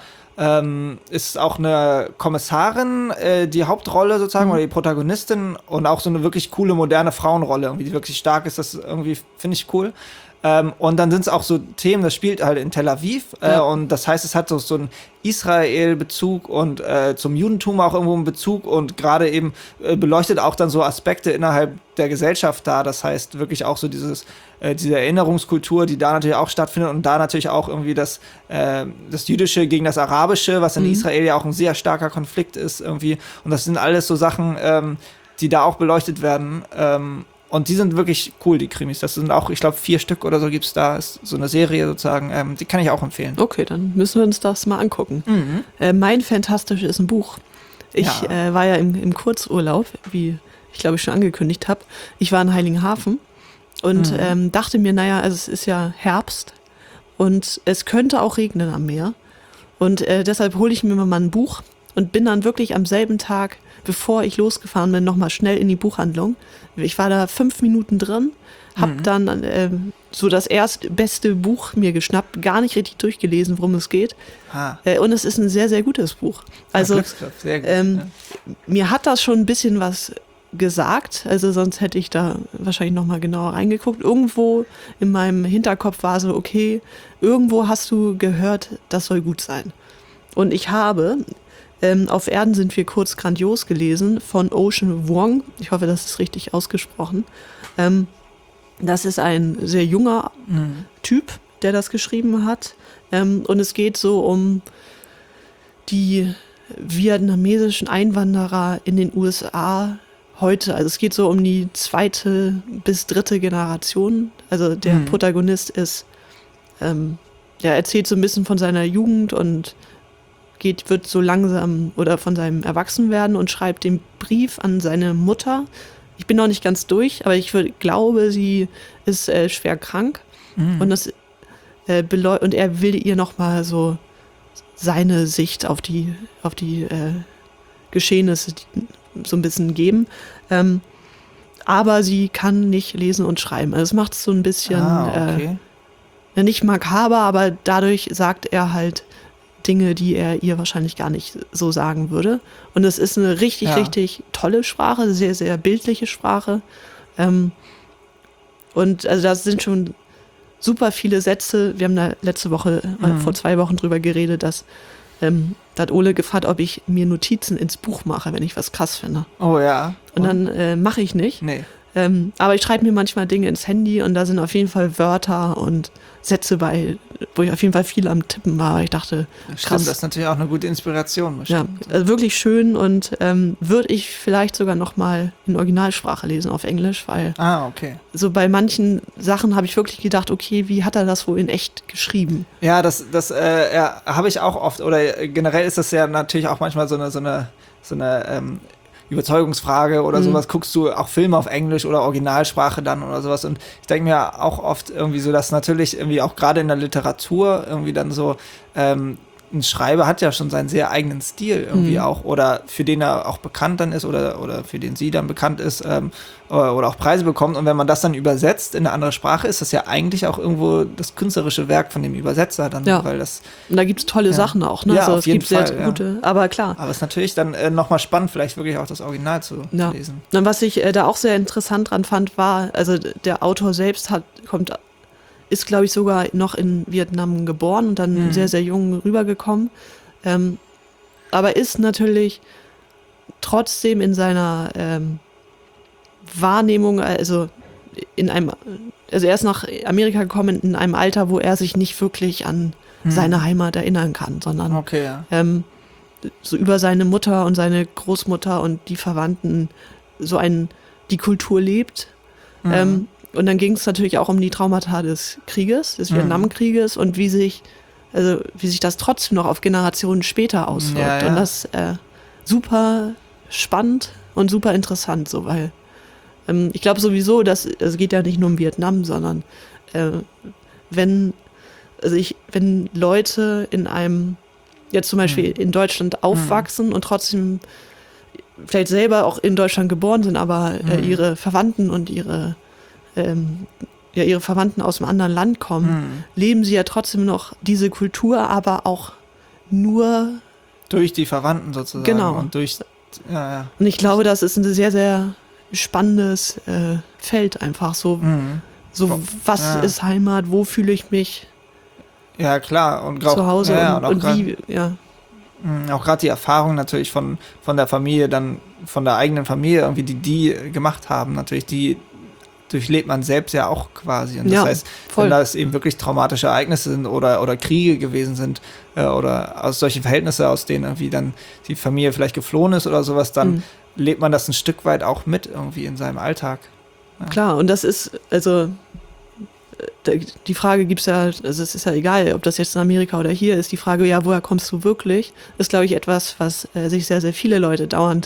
ist auch eine Kommissarin die Hauptrolle sozusagen oder die Protagonistin und auch so eine wirklich coole moderne Frauenrolle, irgendwie, die wirklich stark ist. Das irgendwie finde ich cool. Und dann sind es auch so Themen, das spielt halt in Tel Aviv und das heißt, es hat so einen Israel-Bezug und zum Judentum auch irgendwo einen Bezug und gerade eben beleuchtet auch dann so Aspekte innerhalb der Gesellschaft da. Das heißt wirklich auch so diese Erinnerungskultur, die da natürlich auch stattfindet und da natürlich auch irgendwie das Jüdische gegen das Arabische, was in Israel ja auch ein sehr starker Konflikt ist irgendwie. Und das sind alles so Sachen, die da auch beleuchtet werden. Und die sind wirklich cool, die Krimis. Das sind auch, ich glaube, 4 Stück oder so gibt's da. Ist so eine Serie sozusagen. Die kann ich auch empfehlen. Okay, dann müssen wir uns das mal angucken. Mein Fantastisch ist ein Buch. Ich war ja im Kurzurlaub, wie ich glaube ich schon angekündigt habe. Ich war in Heiligenhafen und dachte mir, naja, also es ist ja Herbst und es könnte auch regnen am Meer. Und deshalb hole ich mir mal ein Buch und bin dann wirklich am selben Tag, bevor ich losgefahren bin, nochmal schnell in die Buchhandlung. Ich war da 5 Minuten drin, hab dann so das erstbeste Buch mir geschnappt, gar nicht richtig durchgelesen, worum es geht. Und es ist ein sehr, sehr gutes Buch. Also sehr gut, mir hat das schon ein bisschen was gesagt, also sonst hätte ich da wahrscheinlich nochmal genauer reingeguckt. Irgendwo in meinem Hinterkopf war so, okay, irgendwo hast du gehört, das soll gut sein. Und ich habe Auf Erden sind wir kurz grandios gelesen von Ocean Vuong. Ich hoffe, das ist richtig ausgesprochen. Das ist ein sehr junger Typ, der das geschrieben hat. Und es geht so um die vietnamesischen Einwanderer in den USA heute. Also es geht so um die 2. bis 3. Generation. Also der Protagonist ist, der erzählt so ein bisschen von seiner Jugend und wird so langsam oder von seinem Erwachsenwerden und schreibt den Brief an seine Mutter. ich bin noch nicht ganz durch, aber ich glaube, sie ist schwer krank und und er will ihr nochmal so seine Sicht auf die Geschehnisse so ein bisschen geben. Aber sie kann nicht lesen und schreiben. Also es macht es so ein bisschen nicht makaber, aber dadurch sagt er halt Dinge, die er ihr wahrscheinlich gar nicht so sagen würde. Und es ist eine richtig tolle Sprache, sehr, sehr bildliche Sprache. Und also da sind schon super viele Sätze. Wir haben da letzte Woche, vor 2 Wochen drüber geredet, dass da hat Ole gefragt, ob ich mir Notizen ins Buch mache, wenn ich was krass finde. Oh ja. Und dann mache ich nicht. Nee. Aber ich schreibe mir manchmal Dinge ins Handy und da sind auf jeden Fall Wörter und Sätze bei, wo ich auf jeden Fall viel am Tippen war. Ich dachte, krass. Stimmt, das ist natürlich auch eine gute Inspiration. Ja, also wirklich schön und würde ich vielleicht sogar noch mal in Originalsprache lesen auf Englisch, weil so bei manchen Sachen habe ich wirklich gedacht, okay, wie hat er das wohl in echt geschrieben? Ja, das habe ich auch oft, oder generell ist das ja natürlich auch manchmal so eine Überzeugungsfrage oder sowas, guckst du auch Filme auf Englisch oder Originalsprache dann oder sowas, und ich denke mir auch oft irgendwie so, dass natürlich irgendwie auch gerade in der Literatur irgendwie dann so ein Schreiber hat ja schon seinen sehr eigenen Stil irgendwie auch, oder für den er auch bekannt dann ist oder für den sie dann bekannt ist, oder auch Preise bekommt, und wenn man das dann übersetzt in eine andere Sprache, ist das ja eigentlich auch irgendwo das künstlerische Werk von dem Übersetzer dann, weil das... Und da gibt es tolle Sachen auch, ne? Ja, also auf es jeden gibt Fall, sehr gute, aber klar. Aber es ist natürlich dann nochmal spannend, vielleicht wirklich auch das Original zu lesen. Und was ich da auch sehr interessant dran fand, war, also der Autor selbst ist, glaube ich, sogar noch in Vietnam geboren und dann sehr, sehr jung rübergekommen. Aber ist natürlich trotzdem in seiner Wahrnehmung, also er ist nach Amerika gekommen in einem Alter, wo er sich nicht wirklich an seine Heimat erinnern kann, sondern so über seine Mutter und seine Großmutter und die Verwandten die Kultur lebt. Und dann ging es natürlich auch um die Traumata des Krieges, des Vietnamkrieges, und wie sich das trotzdem noch auf Generationen später auswirkt. Ja. Und das super spannend und super interessant, so, weil ich glaube sowieso, dass es geht ja nicht nur um Vietnam, sondern wenn Leute in einem, jetzt zum Beispiel in Deutschland aufwachsen und trotzdem vielleicht selber auch in Deutschland geboren sind, aber ihre Verwandten und ihre Verwandten aus einem anderen Land kommen, leben sie ja trotzdem noch diese Kultur, aber auch nur durch die Verwandten sozusagen. Genau. Und durch, Und ich glaube, das ist ein sehr, sehr spannendes Feld einfach so. Was ist Heimat, wo fühle ich mich klar. Und zu Hause und wie, auch gerade die Erfahrung natürlich von der Familie, dann von der eigenen Familie irgendwie, die gemacht haben, natürlich, die durchlebt man selbst ja auch quasi. Und das heißt, voll. wenn das eben wirklich traumatische Ereignisse sind oder Kriege gewesen sind oder aus solchen Verhältnissen, aus denen irgendwie dann die Familie vielleicht geflohen ist oder sowas, dann lebt man das ein Stück weit auch mit irgendwie in seinem Alltag. Ja. Klar, und das ist, also die Frage gibt's ja, also es ist ja egal, ob das jetzt in Amerika oder hier ist, die Frage, ja, woher kommst du wirklich, ist, glaube ich, etwas, was sich sehr, sehr viele Leute dauernd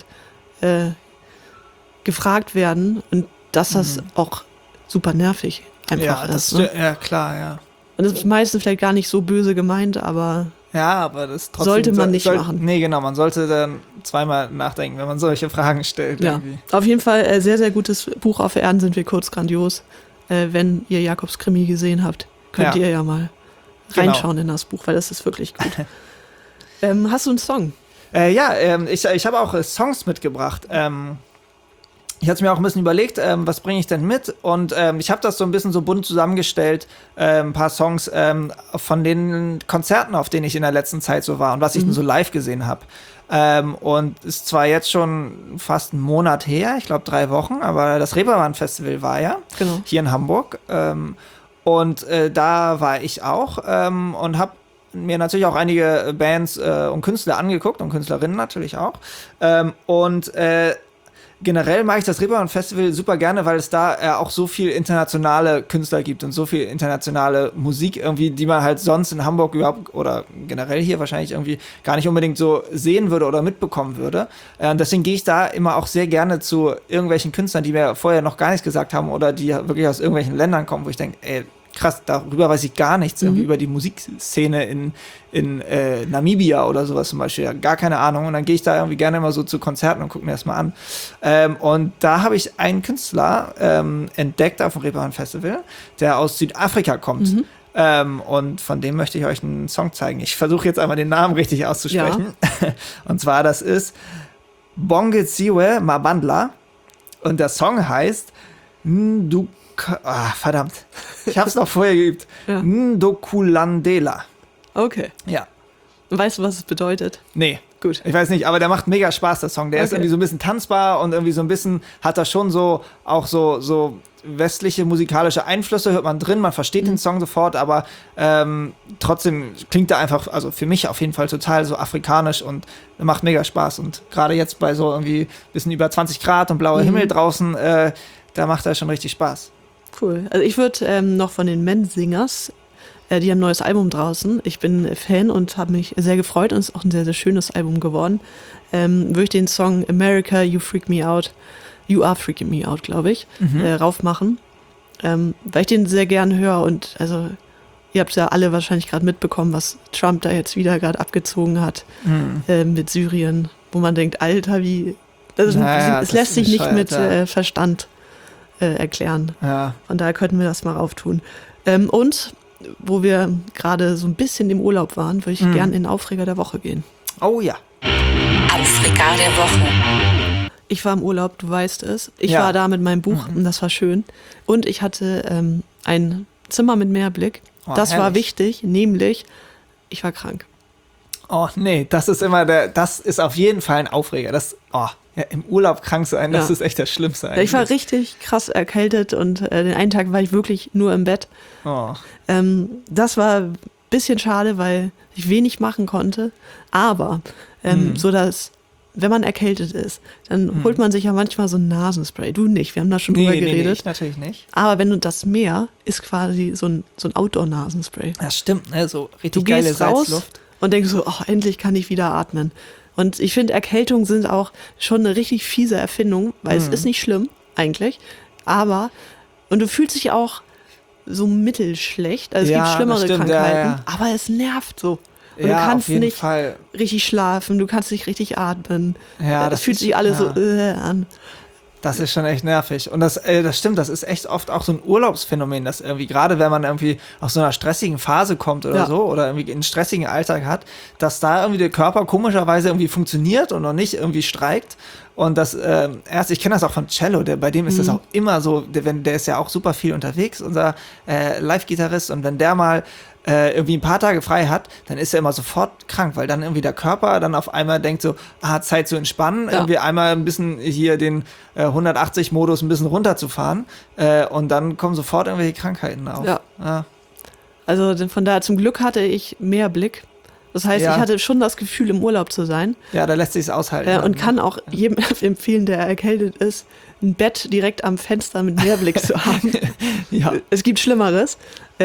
gefragt werden, und dass das auch super nervig einfach ist. Ne? Ja, klar, ja. Und das ist meistens vielleicht gar nicht so böse gemeint, aber aber das trotzdem sollte man nicht machen. Nee, genau, man sollte dann zweimal nachdenken, wenn man solche Fragen stellt. Ja, irgendwie. Auf jeden Fall sehr, sehr gutes Buch. Auf Erden sind wir kurz grandios. Wenn ihr Jakobs Krimi gesehen habt, könnt ihr ja mal reinschauen in das Buch, weil das ist wirklich gut. Hast du einen Song? Ich habe auch Songs mitgebracht. Ich hatte mir auch ein bisschen überlegt, was bringe ich denn mit? Und ich habe das so ein bisschen so bunt zusammengestellt, ein paar Songs von den Konzerten, auf denen ich in der letzten Zeit so war und was ich denn so live gesehen habe. Und ist zwar jetzt schon fast einen Monat her, ich glaube 3 Wochen, aber das Reeperbahn-Festival war ja hier in Hamburg. Und da war ich auch und habe mir natürlich auch einige Bands und Künstler angeguckt und Künstlerinnen natürlich auch. generell mag ich das Reeperbahn Festival super gerne, weil es da auch so viel internationale Künstler gibt und so viel internationale Musik irgendwie, die man halt sonst in Hamburg überhaupt oder generell hier wahrscheinlich irgendwie gar nicht unbedingt so sehen würde oder mitbekommen würde. Deswegen gehe ich da immer auch sehr gerne zu irgendwelchen Künstlern, die mir vorher noch gar nichts gesagt haben oder die wirklich aus irgendwelchen Ländern kommen, wo ich denke, ey, krass, darüber weiß ich gar nichts, irgendwie über die Musikszene in Namibia oder sowas zum Beispiel, gar keine Ahnung. Und dann gehe ich da irgendwie gerne mal so zu Konzerten und gucke mir das mal an. Und da habe ich einen Künstler entdeckt auf dem Reeperbahn Festival, der aus Südafrika kommt. Und von dem möchte ich euch einen Song zeigen. Ich versuche jetzt einmal den Namen richtig auszusprechen. Ja. Und zwar, das ist Bongeziwe Mabandla. Und der Song heißt verdammt. Ich hab's noch vorher geübt. Ja. Ndokulandela. Okay. Ja. Weißt du, was es bedeutet? Nee. Gut. Ich weiß nicht, aber der macht mega Spaß, der Song. Der ist irgendwie so ein bisschen tanzbar und irgendwie so ein bisschen hat da schon so westliche musikalische Einflüsse, hört man drin, man versteht den Song sofort, aber trotzdem klingt er einfach, also für mich auf jeden Fall total so afrikanisch und macht mega Spaß. Und gerade jetzt bei so irgendwie ein bisschen über 20 Grad und blauer Himmel draußen, da macht er schon richtig Spaß. Cool. Also ich würde noch von den Men-Singers, die haben ein neues Album draußen. Ich bin Fan und habe mich sehr gefreut und es ist auch ein sehr, sehr schönes Album geworden. Würde ich den Song America, You Freak Me Out, You Are Freaking Me Out, glaube ich, raufmachen. Weil ich den sehr gern höre und also ihr habt ja alle wahrscheinlich gerade mitbekommen, was Trump da jetzt wieder gerade abgezogen hat mit Syrien, wo man denkt, Alter, wie... es lässt sich nicht mit Verstand erklären. Ja. Von daher könnten wir das mal auftun. Und wo wir gerade so ein bisschen im Urlaub waren, würde ich gerne in den Aufreger der Woche gehen. Oh ja. Aufreger der Woche. Ich war im Urlaub, du weißt es. Ich war da mit meinem Buch und das war schön. Und ich hatte ein Zimmer mit Meerblick. Das herrlich. War wichtig, nämlich ich war krank. Oh nee, das ist auf jeden Fall ein Aufreger. Im Urlaub krank sein, das ist echt das Schlimmste eigentlich. Ich war richtig krass erkältet und den einen Tag war ich wirklich nur im Bett. Oh. Das war ein bisschen schade, weil ich wenig machen konnte. Aber so dass, wenn man erkältet ist, dann holt man sich ja manchmal so ein Nasenspray. Du nicht, wir haben da schon drüber geredet. Nee, ich natürlich nicht. Aber wenn du das Meer ist quasi so ein Outdoor-Nasenspray. Das stimmt, ne? So richtig du geile gehst raus Salzluft. Und denkst so, endlich kann ich wieder atmen. Und ich finde, Erkältungen sind auch schon eine richtig fiese Erfindung, weil es ist nicht schlimm, eigentlich. Und du fühlst dich auch so mittelschlecht. Also es gibt schlimmere Krankheiten, aber es nervt so. Und du kannst nicht richtig schlafen, du kannst nicht richtig atmen. Ja, das fühlt sich alles so an. Das ist schon echt nervig. Und das stimmt, das ist echt oft auch so ein Urlaubsphänomen, dass irgendwie, gerade wenn man irgendwie aus so einer stressigen Phase kommt oder so, oder irgendwie einen stressigen Alltag hat, dass da irgendwie der Körper komischerweise irgendwie funktioniert und noch nicht irgendwie streikt. Und das ich kenne das auch von Cello, bei dem ist das auch immer so, der ist ja auch super viel unterwegs, unser Live-Gitarrist, und wenn der mal irgendwie ein paar Tage frei hat, dann ist er immer sofort krank, weil dann irgendwie der Körper dann auf einmal denkt so, Zeit zu entspannen, irgendwie einmal ein bisschen hier den 180-Modus ein bisschen runterzufahren und dann kommen sofort irgendwelche Krankheiten auf. Ja. Also von daher, zum Glück hatte ich mehr Blick. Das heißt, ich hatte schon das Gefühl, im Urlaub zu sein. Ja, da lässt sich es aushalten. Und kann auch jedem empfehlen, der erkältet ist, ein Bett direkt am Fenster mit Meerblick zu haben. Es gibt Schlimmeres.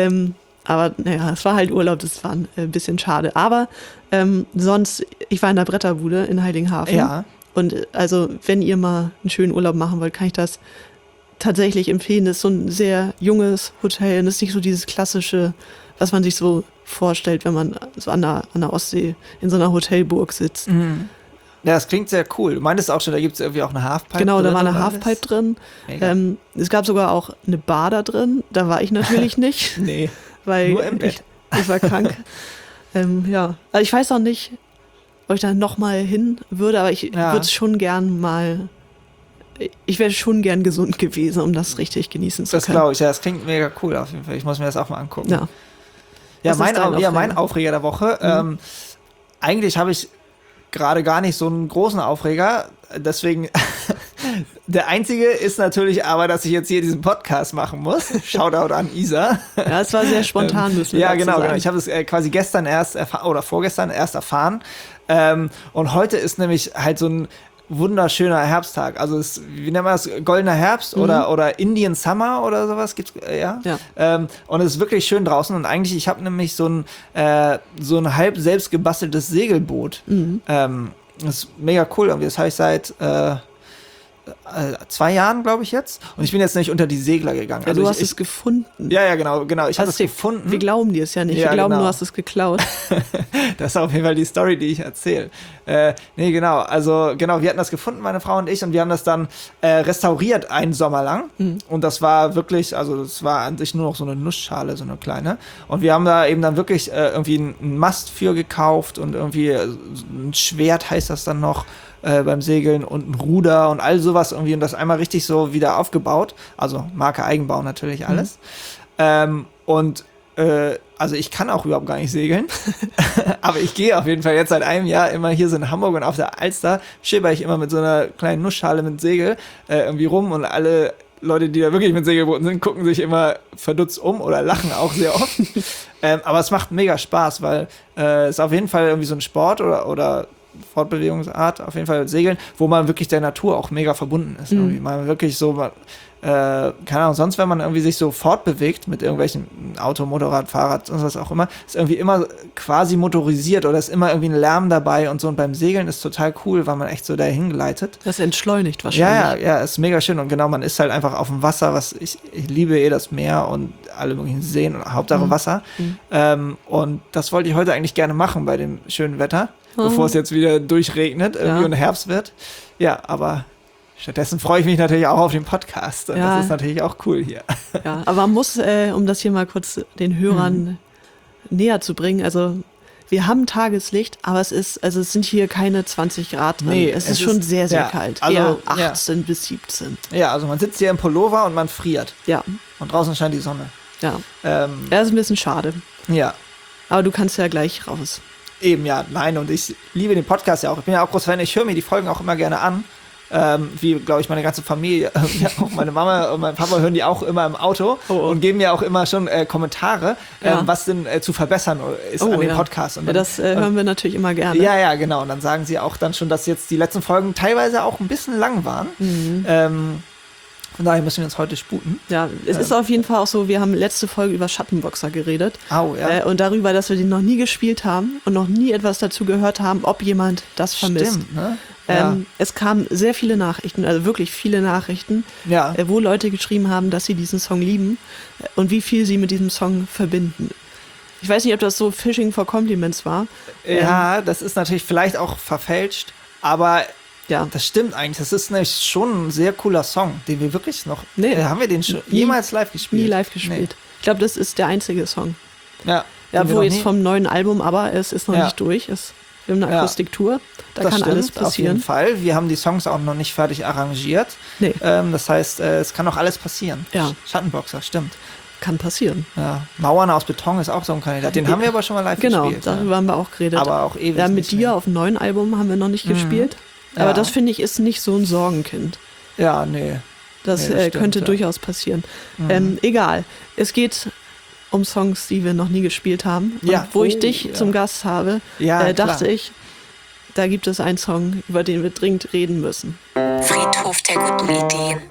Aber naja, es war halt Urlaub, das war ein bisschen schade. Aber sonst, ich war in der Bretterbude in Heiligenhafen. Ja. Und also, wenn ihr mal einen schönen Urlaub machen wollt, kann ich das tatsächlich empfehlen. Das ist so ein sehr junges Hotel und das ist nicht so dieses klassische, was man sich so vorstellt, wenn man so an der Ostsee in so einer Hotelburg sitzt. Mhm. Ja, das klingt sehr cool. Du meintest auch schon, da gibt es irgendwie auch eine Halfpipe. Genau, da war eine Halfpipe drin. Es gab sogar auch eine Bar da drin. Da war ich natürlich nicht. Nee. Weil nur im Bett. Ich war krank. Also ich weiß auch nicht, ob ich da nochmal hin würde, aber ich würde es schon gern mal. Ich wäre schon gern gesund gewesen, um das richtig genießen zu können. Das glaube ich, das klingt mega cool auf jeden Fall. Ich muss mir das auch mal angucken. Ja, mein Aufreger der Woche. Eigentlich habe ich gerade gar nicht so einen großen Aufreger. Deswegen, der einzige ist natürlich aber, dass ich jetzt hier diesen Podcast machen muss. Shoutout an Isa. Ja, es war sehr spontan, müssen wir genau. Ich habe es quasi gestern erst erfahren oder vorgestern erst erfahren. Und heute ist nämlich halt so ein wunderschöner Herbsttag. Also wie nennt man das? Goldener Herbst oder Indian Summer oder sowas gibt's, ja. Und es ist wirklich schön draußen und eigentlich, ich habe nämlich so ein halb selbst gebasteltes Segelboot. Das ist mega cool irgendwie. Das habe ich seit 2 Jahren, glaube ich jetzt. Und ich bin jetzt nicht unter die Segler gegangen. Ja, also du hast es gefunden. Ja, genau. Ich habe es gefunden. Wir glauben dir es ja nicht. Ja, wir glauben, genau. du hast es geklaut. Das ist auf jeden Fall die Story, die ich erzähle. Nee, genau. Also, genau, wir hatten das gefunden, meine Frau und ich, und wir haben das dann restauriert einen Sommer lang. Und das war wirklich, also das war an sich nur noch so eine Nussschale, so eine kleine. Und wir haben da eben dann wirklich irgendwie einen Mast für gekauft und irgendwie ein Schwert heißt das dann noch. Beim Segeln und ein Ruder und all sowas irgendwie und das einmal richtig so wieder aufgebaut. Also Marke Eigenbau natürlich alles. Also ich kann auch überhaupt gar nicht segeln. Aber ich gehe auf jeden Fall jetzt seit einem Jahr immer hier so in Hamburg und auf der Alster schipper ich immer mit so einer kleinen Nussschale mit Segel irgendwie rum und alle Leute, die da wirklich mit Segelbooten sind, gucken sich immer verdutzt um oder lachen auch sehr oft. Aber es macht mega Spaß, weil es auf jeden Fall irgendwie so ein Sport oder Fortbewegungsart, auf jeden Fall Segeln, wo man wirklich der Natur auch mega verbunden ist. Irgendwie. Man wirklich so, keine Ahnung, sonst wenn man irgendwie sich so fortbewegt mit irgendwelchen Auto, Motorrad, Fahrrad und was auch immer, ist irgendwie immer quasi motorisiert oder ist immer irgendwie ein Lärm dabei und so. Und beim Segeln ist total cool, weil man echt so dahin gleitet. Das entschleunigt wahrscheinlich. Ja, ist mega schön und genau, man ist halt einfach auf dem Wasser, was ich liebe das Meer und alle möglichen Seen und Hauptsache Wasser. Und das wollte ich heute eigentlich gerne machen bei dem schönen Wetter, bevor es jetzt wieder durchregnet irgendwie und Herbst wird. Ja, aber stattdessen freue ich mich natürlich auch auf den Podcast. Und das ist natürlich auch cool hier. Ja, aber man muss, um das hier mal kurz den Hörern näher zu bringen, also wir haben Tageslicht, aber es sind hier keine 20 Grad drin. Nee, es ist schon sehr, sehr kalt. Also, eher 18 bis 17. Ja, also man sitzt hier im Pullover und man friert. Ja. Und draußen scheint die Sonne. Ja. Das ist ein bisschen schade. Ja. Aber du kannst ja gleich raus. Eben, ja, nein, und ich liebe den Podcast ja auch. Ich bin ja auch groß Fan, ich höre mir die Folgen auch immer gerne an. Wie, glaube ich, meine ganze Familie, auch meine Mama und mein Papa hören die auch immer im Auto und geben mir auch immer schon Kommentare, was denn zu verbessern ist an dem Podcast. Und dann, das hören wir natürlich immer gerne. Ja, genau. Und dann sagen sie auch dann schon, dass jetzt die letzten Folgen teilweise auch ein bisschen lang waren. Von daher müssen wir uns heute sputen. Ja, es ist auf jeden Fall auch so, wir haben letzte Folge über Schattenboxer geredet. Und darüber, dass wir den noch nie gespielt haben und noch nie etwas dazu gehört haben, ob jemand das vermisst. Stimmt, ne? Es kamen sehr viele Nachrichten, also wirklich viele Nachrichten, wo Leute geschrieben haben, dass sie diesen Song lieben und wie viel sie mit diesem Song verbinden. Ich weiß nicht, ob das so Fishing for Compliments war. Ja, das ist natürlich vielleicht auch verfälscht, aber ja, das stimmt eigentlich. Das ist nämlich schon ein sehr cooler Song, den wir wirklich noch... haben wir den schon jemals live gespielt? Nie live gespielt. Nee. Ich glaube, das ist der einzige Song. Ja, wo jetzt vom neuen Album, aber es ist noch nicht durch. Wir haben eine Akustiktour, da kann alles passieren. Auf jeden Fall. Wir haben die Songs auch noch nicht fertig arrangiert. Nee. Das heißt, es kann auch alles passieren. Ja. Schattenboxer, stimmt. Kann passieren. Ja. Mauern aus Beton ist auch so ein Kandidat. Den haben wir aber schon mal live gespielt. Genau, darüber haben wir auch geredet. Aber auch ewig. Ja, mit dir auf dem neuen Album haben wir noch nicht gespielt. Aber das, finde ich, ist nicht so ein Sorgenkind. Ja, nee. Das könnte durchaus passieren. Egal. Es geht um Songs, die wir noch nie gespielt haben. Und wo ich dich zum Gast habe, dachte ich, da gibt es einen Song, über den wir dringend reden müssen. Friedhof der guten Ideen.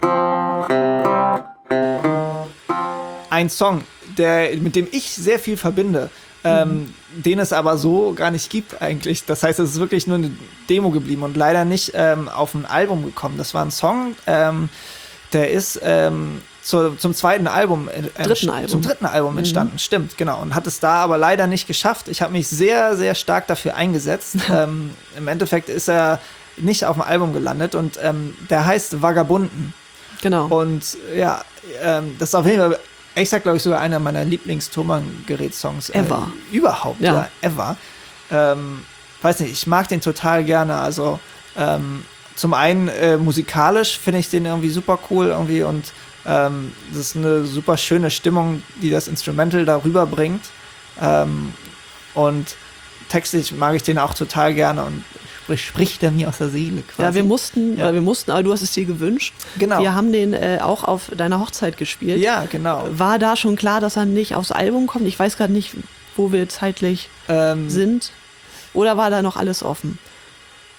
Ein Song, mit dem ich sehr viel verbinde, den es aber so gar nicht gibt eigentlich. Das heißt, es ist wirklich nur eine Demo geblieben und leider nicht auf ein Album gekommen. Das war ein Song, der ist zum zweiten Album, zum dritten Album entstanden, stimmt, genau. Und hat es da aber leider nicht geschafft. Ich habe mich sehr, sehr stark dafür eingesetzt. Im Endeffekt ist er nicht auf dem Album gelandet und der heißt Vagabunden. Genau. Und ja, das ist auf jeden Fall, ich sag, glaube ich, sogar einer meiner Lieblings-Thomann-Gerät-Songs ever. Überhaupt, ever. Weiß nicht, ich mag den total gerne. Also zum einen musikalisch finde ich den irgendwie super cool irgendwie und das ist eine super schöne Stimmung, die das Instrumental darüber bringt. Und textlich mag ich den auch total gerne und spricht er mir aus der Seele quasi. Ja, wir mussten, aber du hast es dir gewünscht. Genau. Wir haben den auch auf deiner Hochzeit gespielt. Ja, genau. War da schon klar, dass er nicht aufs Album kommt? Ich weiß gerade nicht, wo wir zeitlich sind. Oder war da noch alles offen?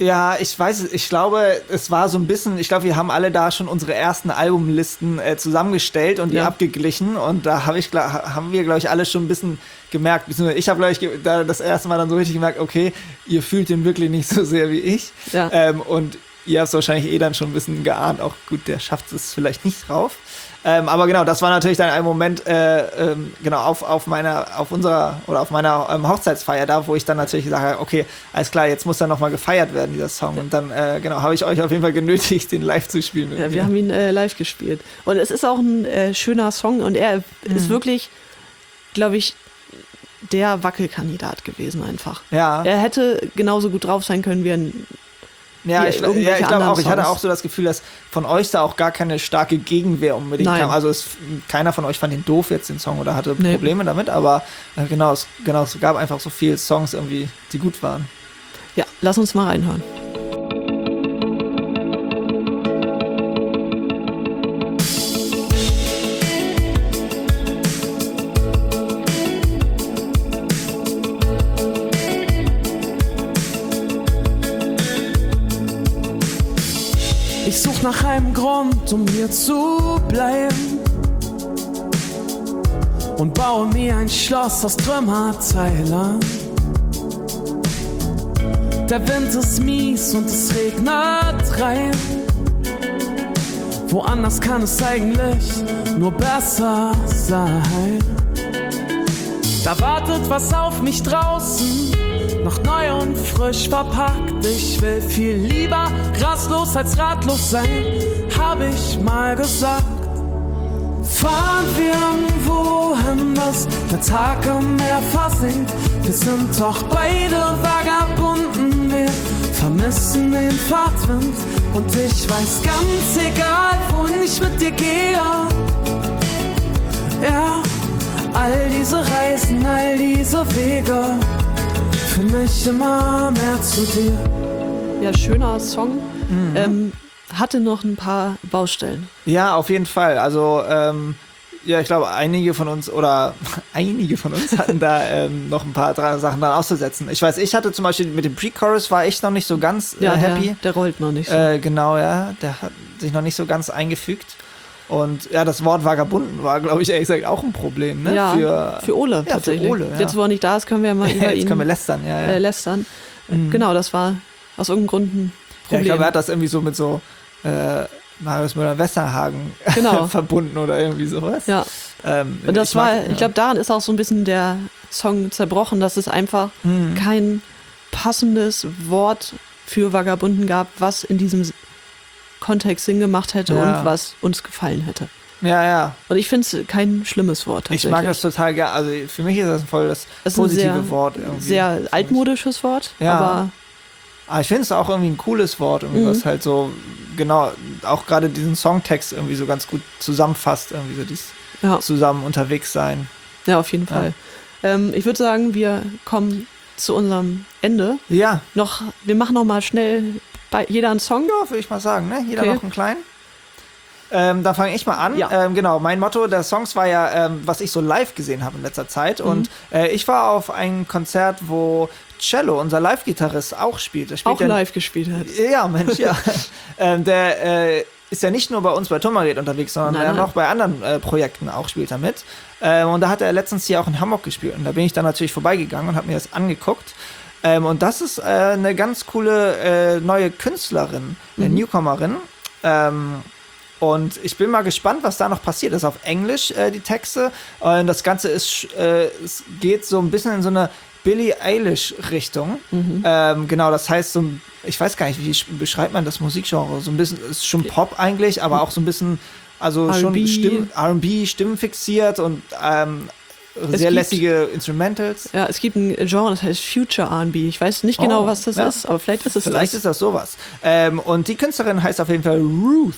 Ja, ich weiß es. Ich glaube, es war so ein bisschen, ich glaube, wir haben alle da schon unsere ersten Albumlisten zusammengestellt und die abgeglichen. Und da haben wir, glaube ich, alle schon ein bisschen gemerkt, beziehungsweise ich habe, glaube ich, da das erste Mal dann so richtig gemerkt, okay, ihr fühlt den wirklich nicht so sehr wie ich. Ja. Und ihr habt es wahrscheinlich dann schon ein bisschen geahnt, auch gut, der schafft es vielleicht nicht drauf. Aber genau, das war natürlich dann ein Moment, genau, auf meiner Hochzeitsfeier da, wo ich dann natürlich sage, okay, alles klar, jetzt muss dann nochmal gefeiert werden, dieser Song. Und dann, genau, habe ich euch auf jeden Fall genötigt, den live zu spielen. Ja, wir haben ihn live gespielt. Und es ist auch ein schöner Song und er ist wirklich, glaube ich, der Wackelkandidat gewesen einfach. Ja. Er hätte genauso gut drauf sein können wie ein Ja, ich glaube auch, ich hatte auch so das Gefühl, dass von euch da auch gar keine starke Gegenwehr unbedingt kam. Also keiner von euch fand ihn doof jetzt, den Song, oder hatte Probleme damit, aber genau, es gab einfach so viele Songs irgendwie, die gut waren. Ja, lass uns mal reinhören. Ich such nach einem Grund, um hier zu bleiben, und baue mir ein Schloss aus Trümmerzeilen. Der Wind ist mies und es regnet rein. Woanders kann es eigentlich nur besser sein. Da wartet was auf mich draußen, noch neu und frisch verpackt. Ich will viel lieber rastlos als ratlos sein, hab ich mal gesagt. Fahren wir irgendwo hin, dass der Tag im Meer versinkt. Wir sind doch beide Vagabunden, wir vermissen den Fahrtwind. Und ich weiß ganz egal, wohin ich mit dir gehe. Ja, all diese Reisen, all diese Wege, für mich immer mehr zu dir. Ja, schöner Song. Hatte noch ein paar Baustellen. Ja, auf jeden Fall. Also, ja, ich glaube, einige von uns hatten da noch ein paar Sachen dran auszusetzen. Ich weiß, ich hatte zum Beispiel mit dem Pre-Chorus war ich noch nicht so ganz happy. Der rollt noch nicht so. Genau, ja. Der hat sich noch nicht so ganz eingefügt. Und ja, das Wort Vagabunden war, glaube ich, ehrlich gesagt auch ein Problem, ne? Ja, für Ole tatsächlich. Für Ole, ja. Jetzt, wo er nicht da ist, können wir ja mal über ihn jetzt können wir lästern, lästern. Genau, das war aus irgendeinem Grund ein Problem. Ja, ich glaube, er hat das irgendwie so mit so Marius Müller-Westernhagen verbunden oder irgendwie sowas. Ja. Und das ich glaube, daran ist auch so ein bisschen der Song zerbrochen, dass es einfach kein passendes Wort für Vagabunden gab, was in diesem Kontext Sinn gemacht hätte und was uns gefallen hätte. Ja, ja. Und ich finde es kein schlimmes Wort tatsächlich. Ich mag das total gerne. Also für mich ist das voll das positive Wort. Irgendwie. Sehr altmodisches Wort, aber ich finde es auch irgendwie ein cooles Wort, irgendwie, was halt so, genau, auch gerade diesen Songtext irgendwie so ganz gut zusammenfasst, irgendwie so dieses zusammen unterwegs sein. Ja, auf jeden Fall. Ich würde sagen, wir kommen zu unserem Ende. Ja. Wir machen noch mal schnell bei jeder einen Song. Ja, würde ich mal sagen, ne? Jeder noch einen kleinen. Dann fange ich mal an. Ja. Genau, mein Motto der Songs war ja, was ich so live gesehen habe in letzter Zeit. Und ich war auf ein Konzert, wo Cello, unser Live-Gitarrist, auch spielt. Auch live gespielt hat. Ja, Mensch, ja. Der ist ja nicht nur bei uns bei Tonbandgerät unterwegs, sondern noch bei anderen Projekten auch spielt er mit. Und da hat er letztens hier auch in Hamburg gespielt. Und da bin ich dann natürlich vorbeigegangen und habe mir das angeguckt. Und das ist eine ganz coole neue Künstlerin, eine Newcomerin. Und ich bin mal gespannt, was da noch passiert. Das ist auf Englisch, die Texte. Und das Ganze es geht so ein bisschen in so eine Billie Eilish-Richtung. Genau, das heißt, so, ich weiß gar nicht, wie beschreibt man das Musikgenre? So ein bisschen, ist schon Pop eigentlich, aber auch so ein bisschen, also schon R&B, stimmenfixiert und sehr lässige Instrumentals. Ja, es gibt ein Genre, das heißt Future R&B. Ich weiß nicht genau, was das ist, aber vielleicht ist es das. Vielleicht ist das sowas. Und die Künstlerin heißt auf jeden Fall Ruth.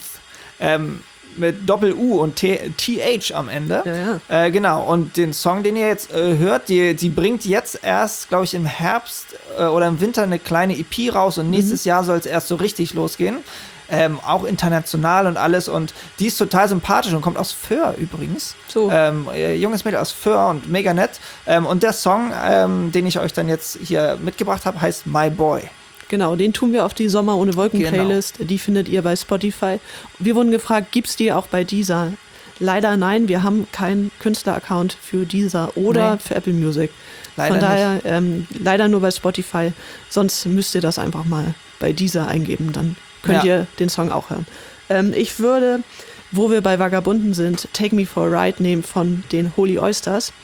Mit Doppel-U und TH am Ende. Ja. Genau, und den Song, den ihr jetzt hört, die bringt jetzt erst, glaube ich, im Herbst oder im Winter eine kleine EP raus und nächstes Jahr soll es erst so richtig losgehen. Auch international und alles, und die ist total sympathisch und kommt aus Föhr übrigens. So. Junges Mädel aus Föhr und mega nett. Und der Song, den ich euch dann jetzt hier mitgebracht habe, heißt My Boy. Genau, den tun wir auf die Sommer ohne Wolken Playlist. Die findet ihr bei Spotify. Wir wurden gefragt, gibt's die auch bei Deezer? Leider nein, wir haben keinen Künstler-Account für Deezer oder für Apple Music. Leider Von daher leider nur bei Spotify. Sonst müsst ihr das einfach mal bei Deezer eingeben, dann könnt ihr den Song auch hören. Ich würde, wo wir bei Vagabunden sind, Take Me for a Ride nehmen von den Holy Oysters.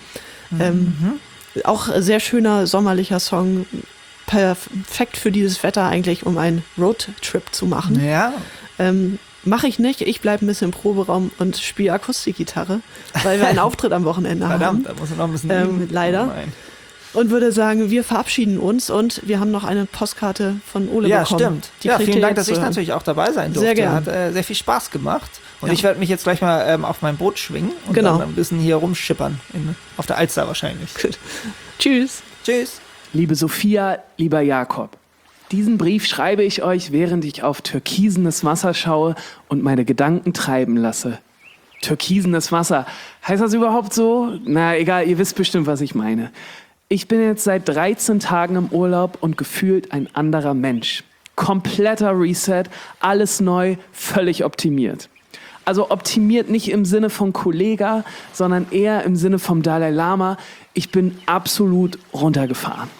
Auch sehr schöner sommerlicher Song. Perfekt für dieses Wetter eigentlich, um einen Roadtrip zu machen. Ja. Mache ich nicht. Ich bleibe ein bisschen im Proberaum und spiele Akustikgitarre, weil wir einen Auftritt am Wochenende haben. Verdammt, da muss man noch ein bisschen üben. Leider. Nein. Und würde sagen, wir verabschieden uns und wir haben noch eine Postkarte von Ole bekommen. Ja, stimmt. Die kriegt vielen ihr Dank, jetzt dass ich zu hören. natürlich auch dabei sein durfte. Sehr gerne. Hat sehr viel Spaß gemacht. Und Ja. ich werde mich jetzt gleich mal auf mein Boot schwingen und dann ein bisschen hier rumschippern. Auf der Alster wahrscheinlich. Gut. Tschüss. Tschüss. Liebe Sophia, lieber Jakob, diesen Brief schreibe ich euch, während ich auf türkisenes Wasser schaue und meine Gedanken treiben lasse. Türkisenes Wasser, heißt das überhaupt so? Na egal, ihr wisst bestimmt, was ich meine. Ich bin jetzt seit 13 Tagen im Urlaub und gefühlt ein anderer Mensch. Kompletter Reset, alles neu, völlig optimiert. Also optimiert nicht im Sinne von Kollega, sondern eher im Sinne vom Dalai Lama. Ich bin absolut runtergefahren.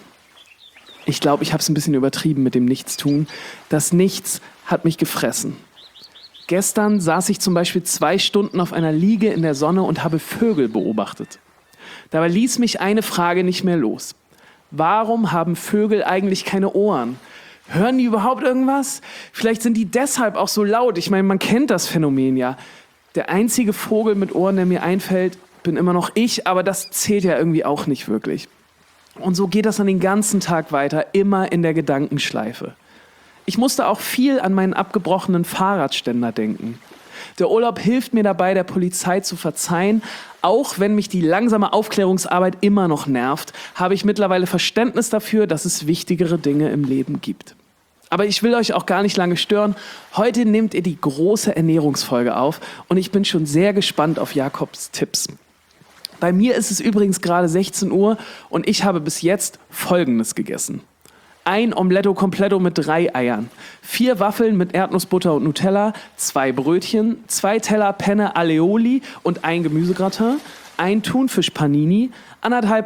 Ich glaube, ich habe es ein bisschen übertrieben mit dem Nichtstun. Das Nichts hat mich gefressen. Gestern saß ich zum Beispiel 2 Stunden auf einer Liege in der Sonne und habe Vögel beobachtet. Dabei ließ mich eine Frage nicht mehr los. Warum haben Vögel eigentlich keine Ohren? Hören die überhaupt irgendwas? Vielleicht sind die deshalb auch so laut. Ich meine, man kennt das Phänomen ja. Der einzige Vogel mit Ohren, der mir einfällt, bin immer noch ich, aber das zählt ja irgendwie auch nicht wirklich. Und so geht das dann den ganzen Tag weiter, immer in der Gedankenschleife. Ich musste auch viel an meinen abgebrochenen Fahrradständer denken. Der Urlaub hilft mir dabei, der Polizei zu verzeihen. Auch wenn mich die langsame Aufklärungsarbeit immer noch nervt, habe ich mittlerweile Verständnis dafür, dass es wichtigere Dinge im Leben gibt. Aber ich will euch auch gar nicht lange stören. Heute nehmt ihr die große Ernährungsfolge auf und ich bin schon sehr gespannt auf Jakobs Tipps. Bei mir ist es übrigens gerade 16 Uhr und ich habe bis jetzt Folgendes gegessen. Ein Omeletto Completo mit 3 Eiern, 4 Waffeln mit Erdnussbutter und Nutella, 2 Brötchen, 2 Teller Penne Aioli und ein Gemüsegratin, ein Thunfisch Panini, 1,5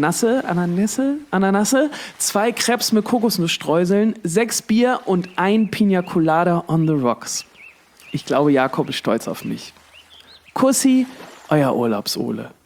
Ananasse, 2 Crepes mit Kokosnussstreuseln, 6 Bier und ein Pina Colada on the rocks. Ich glaube, Jakob ist stolz auf mich. Kussi, euer Urlaubsole.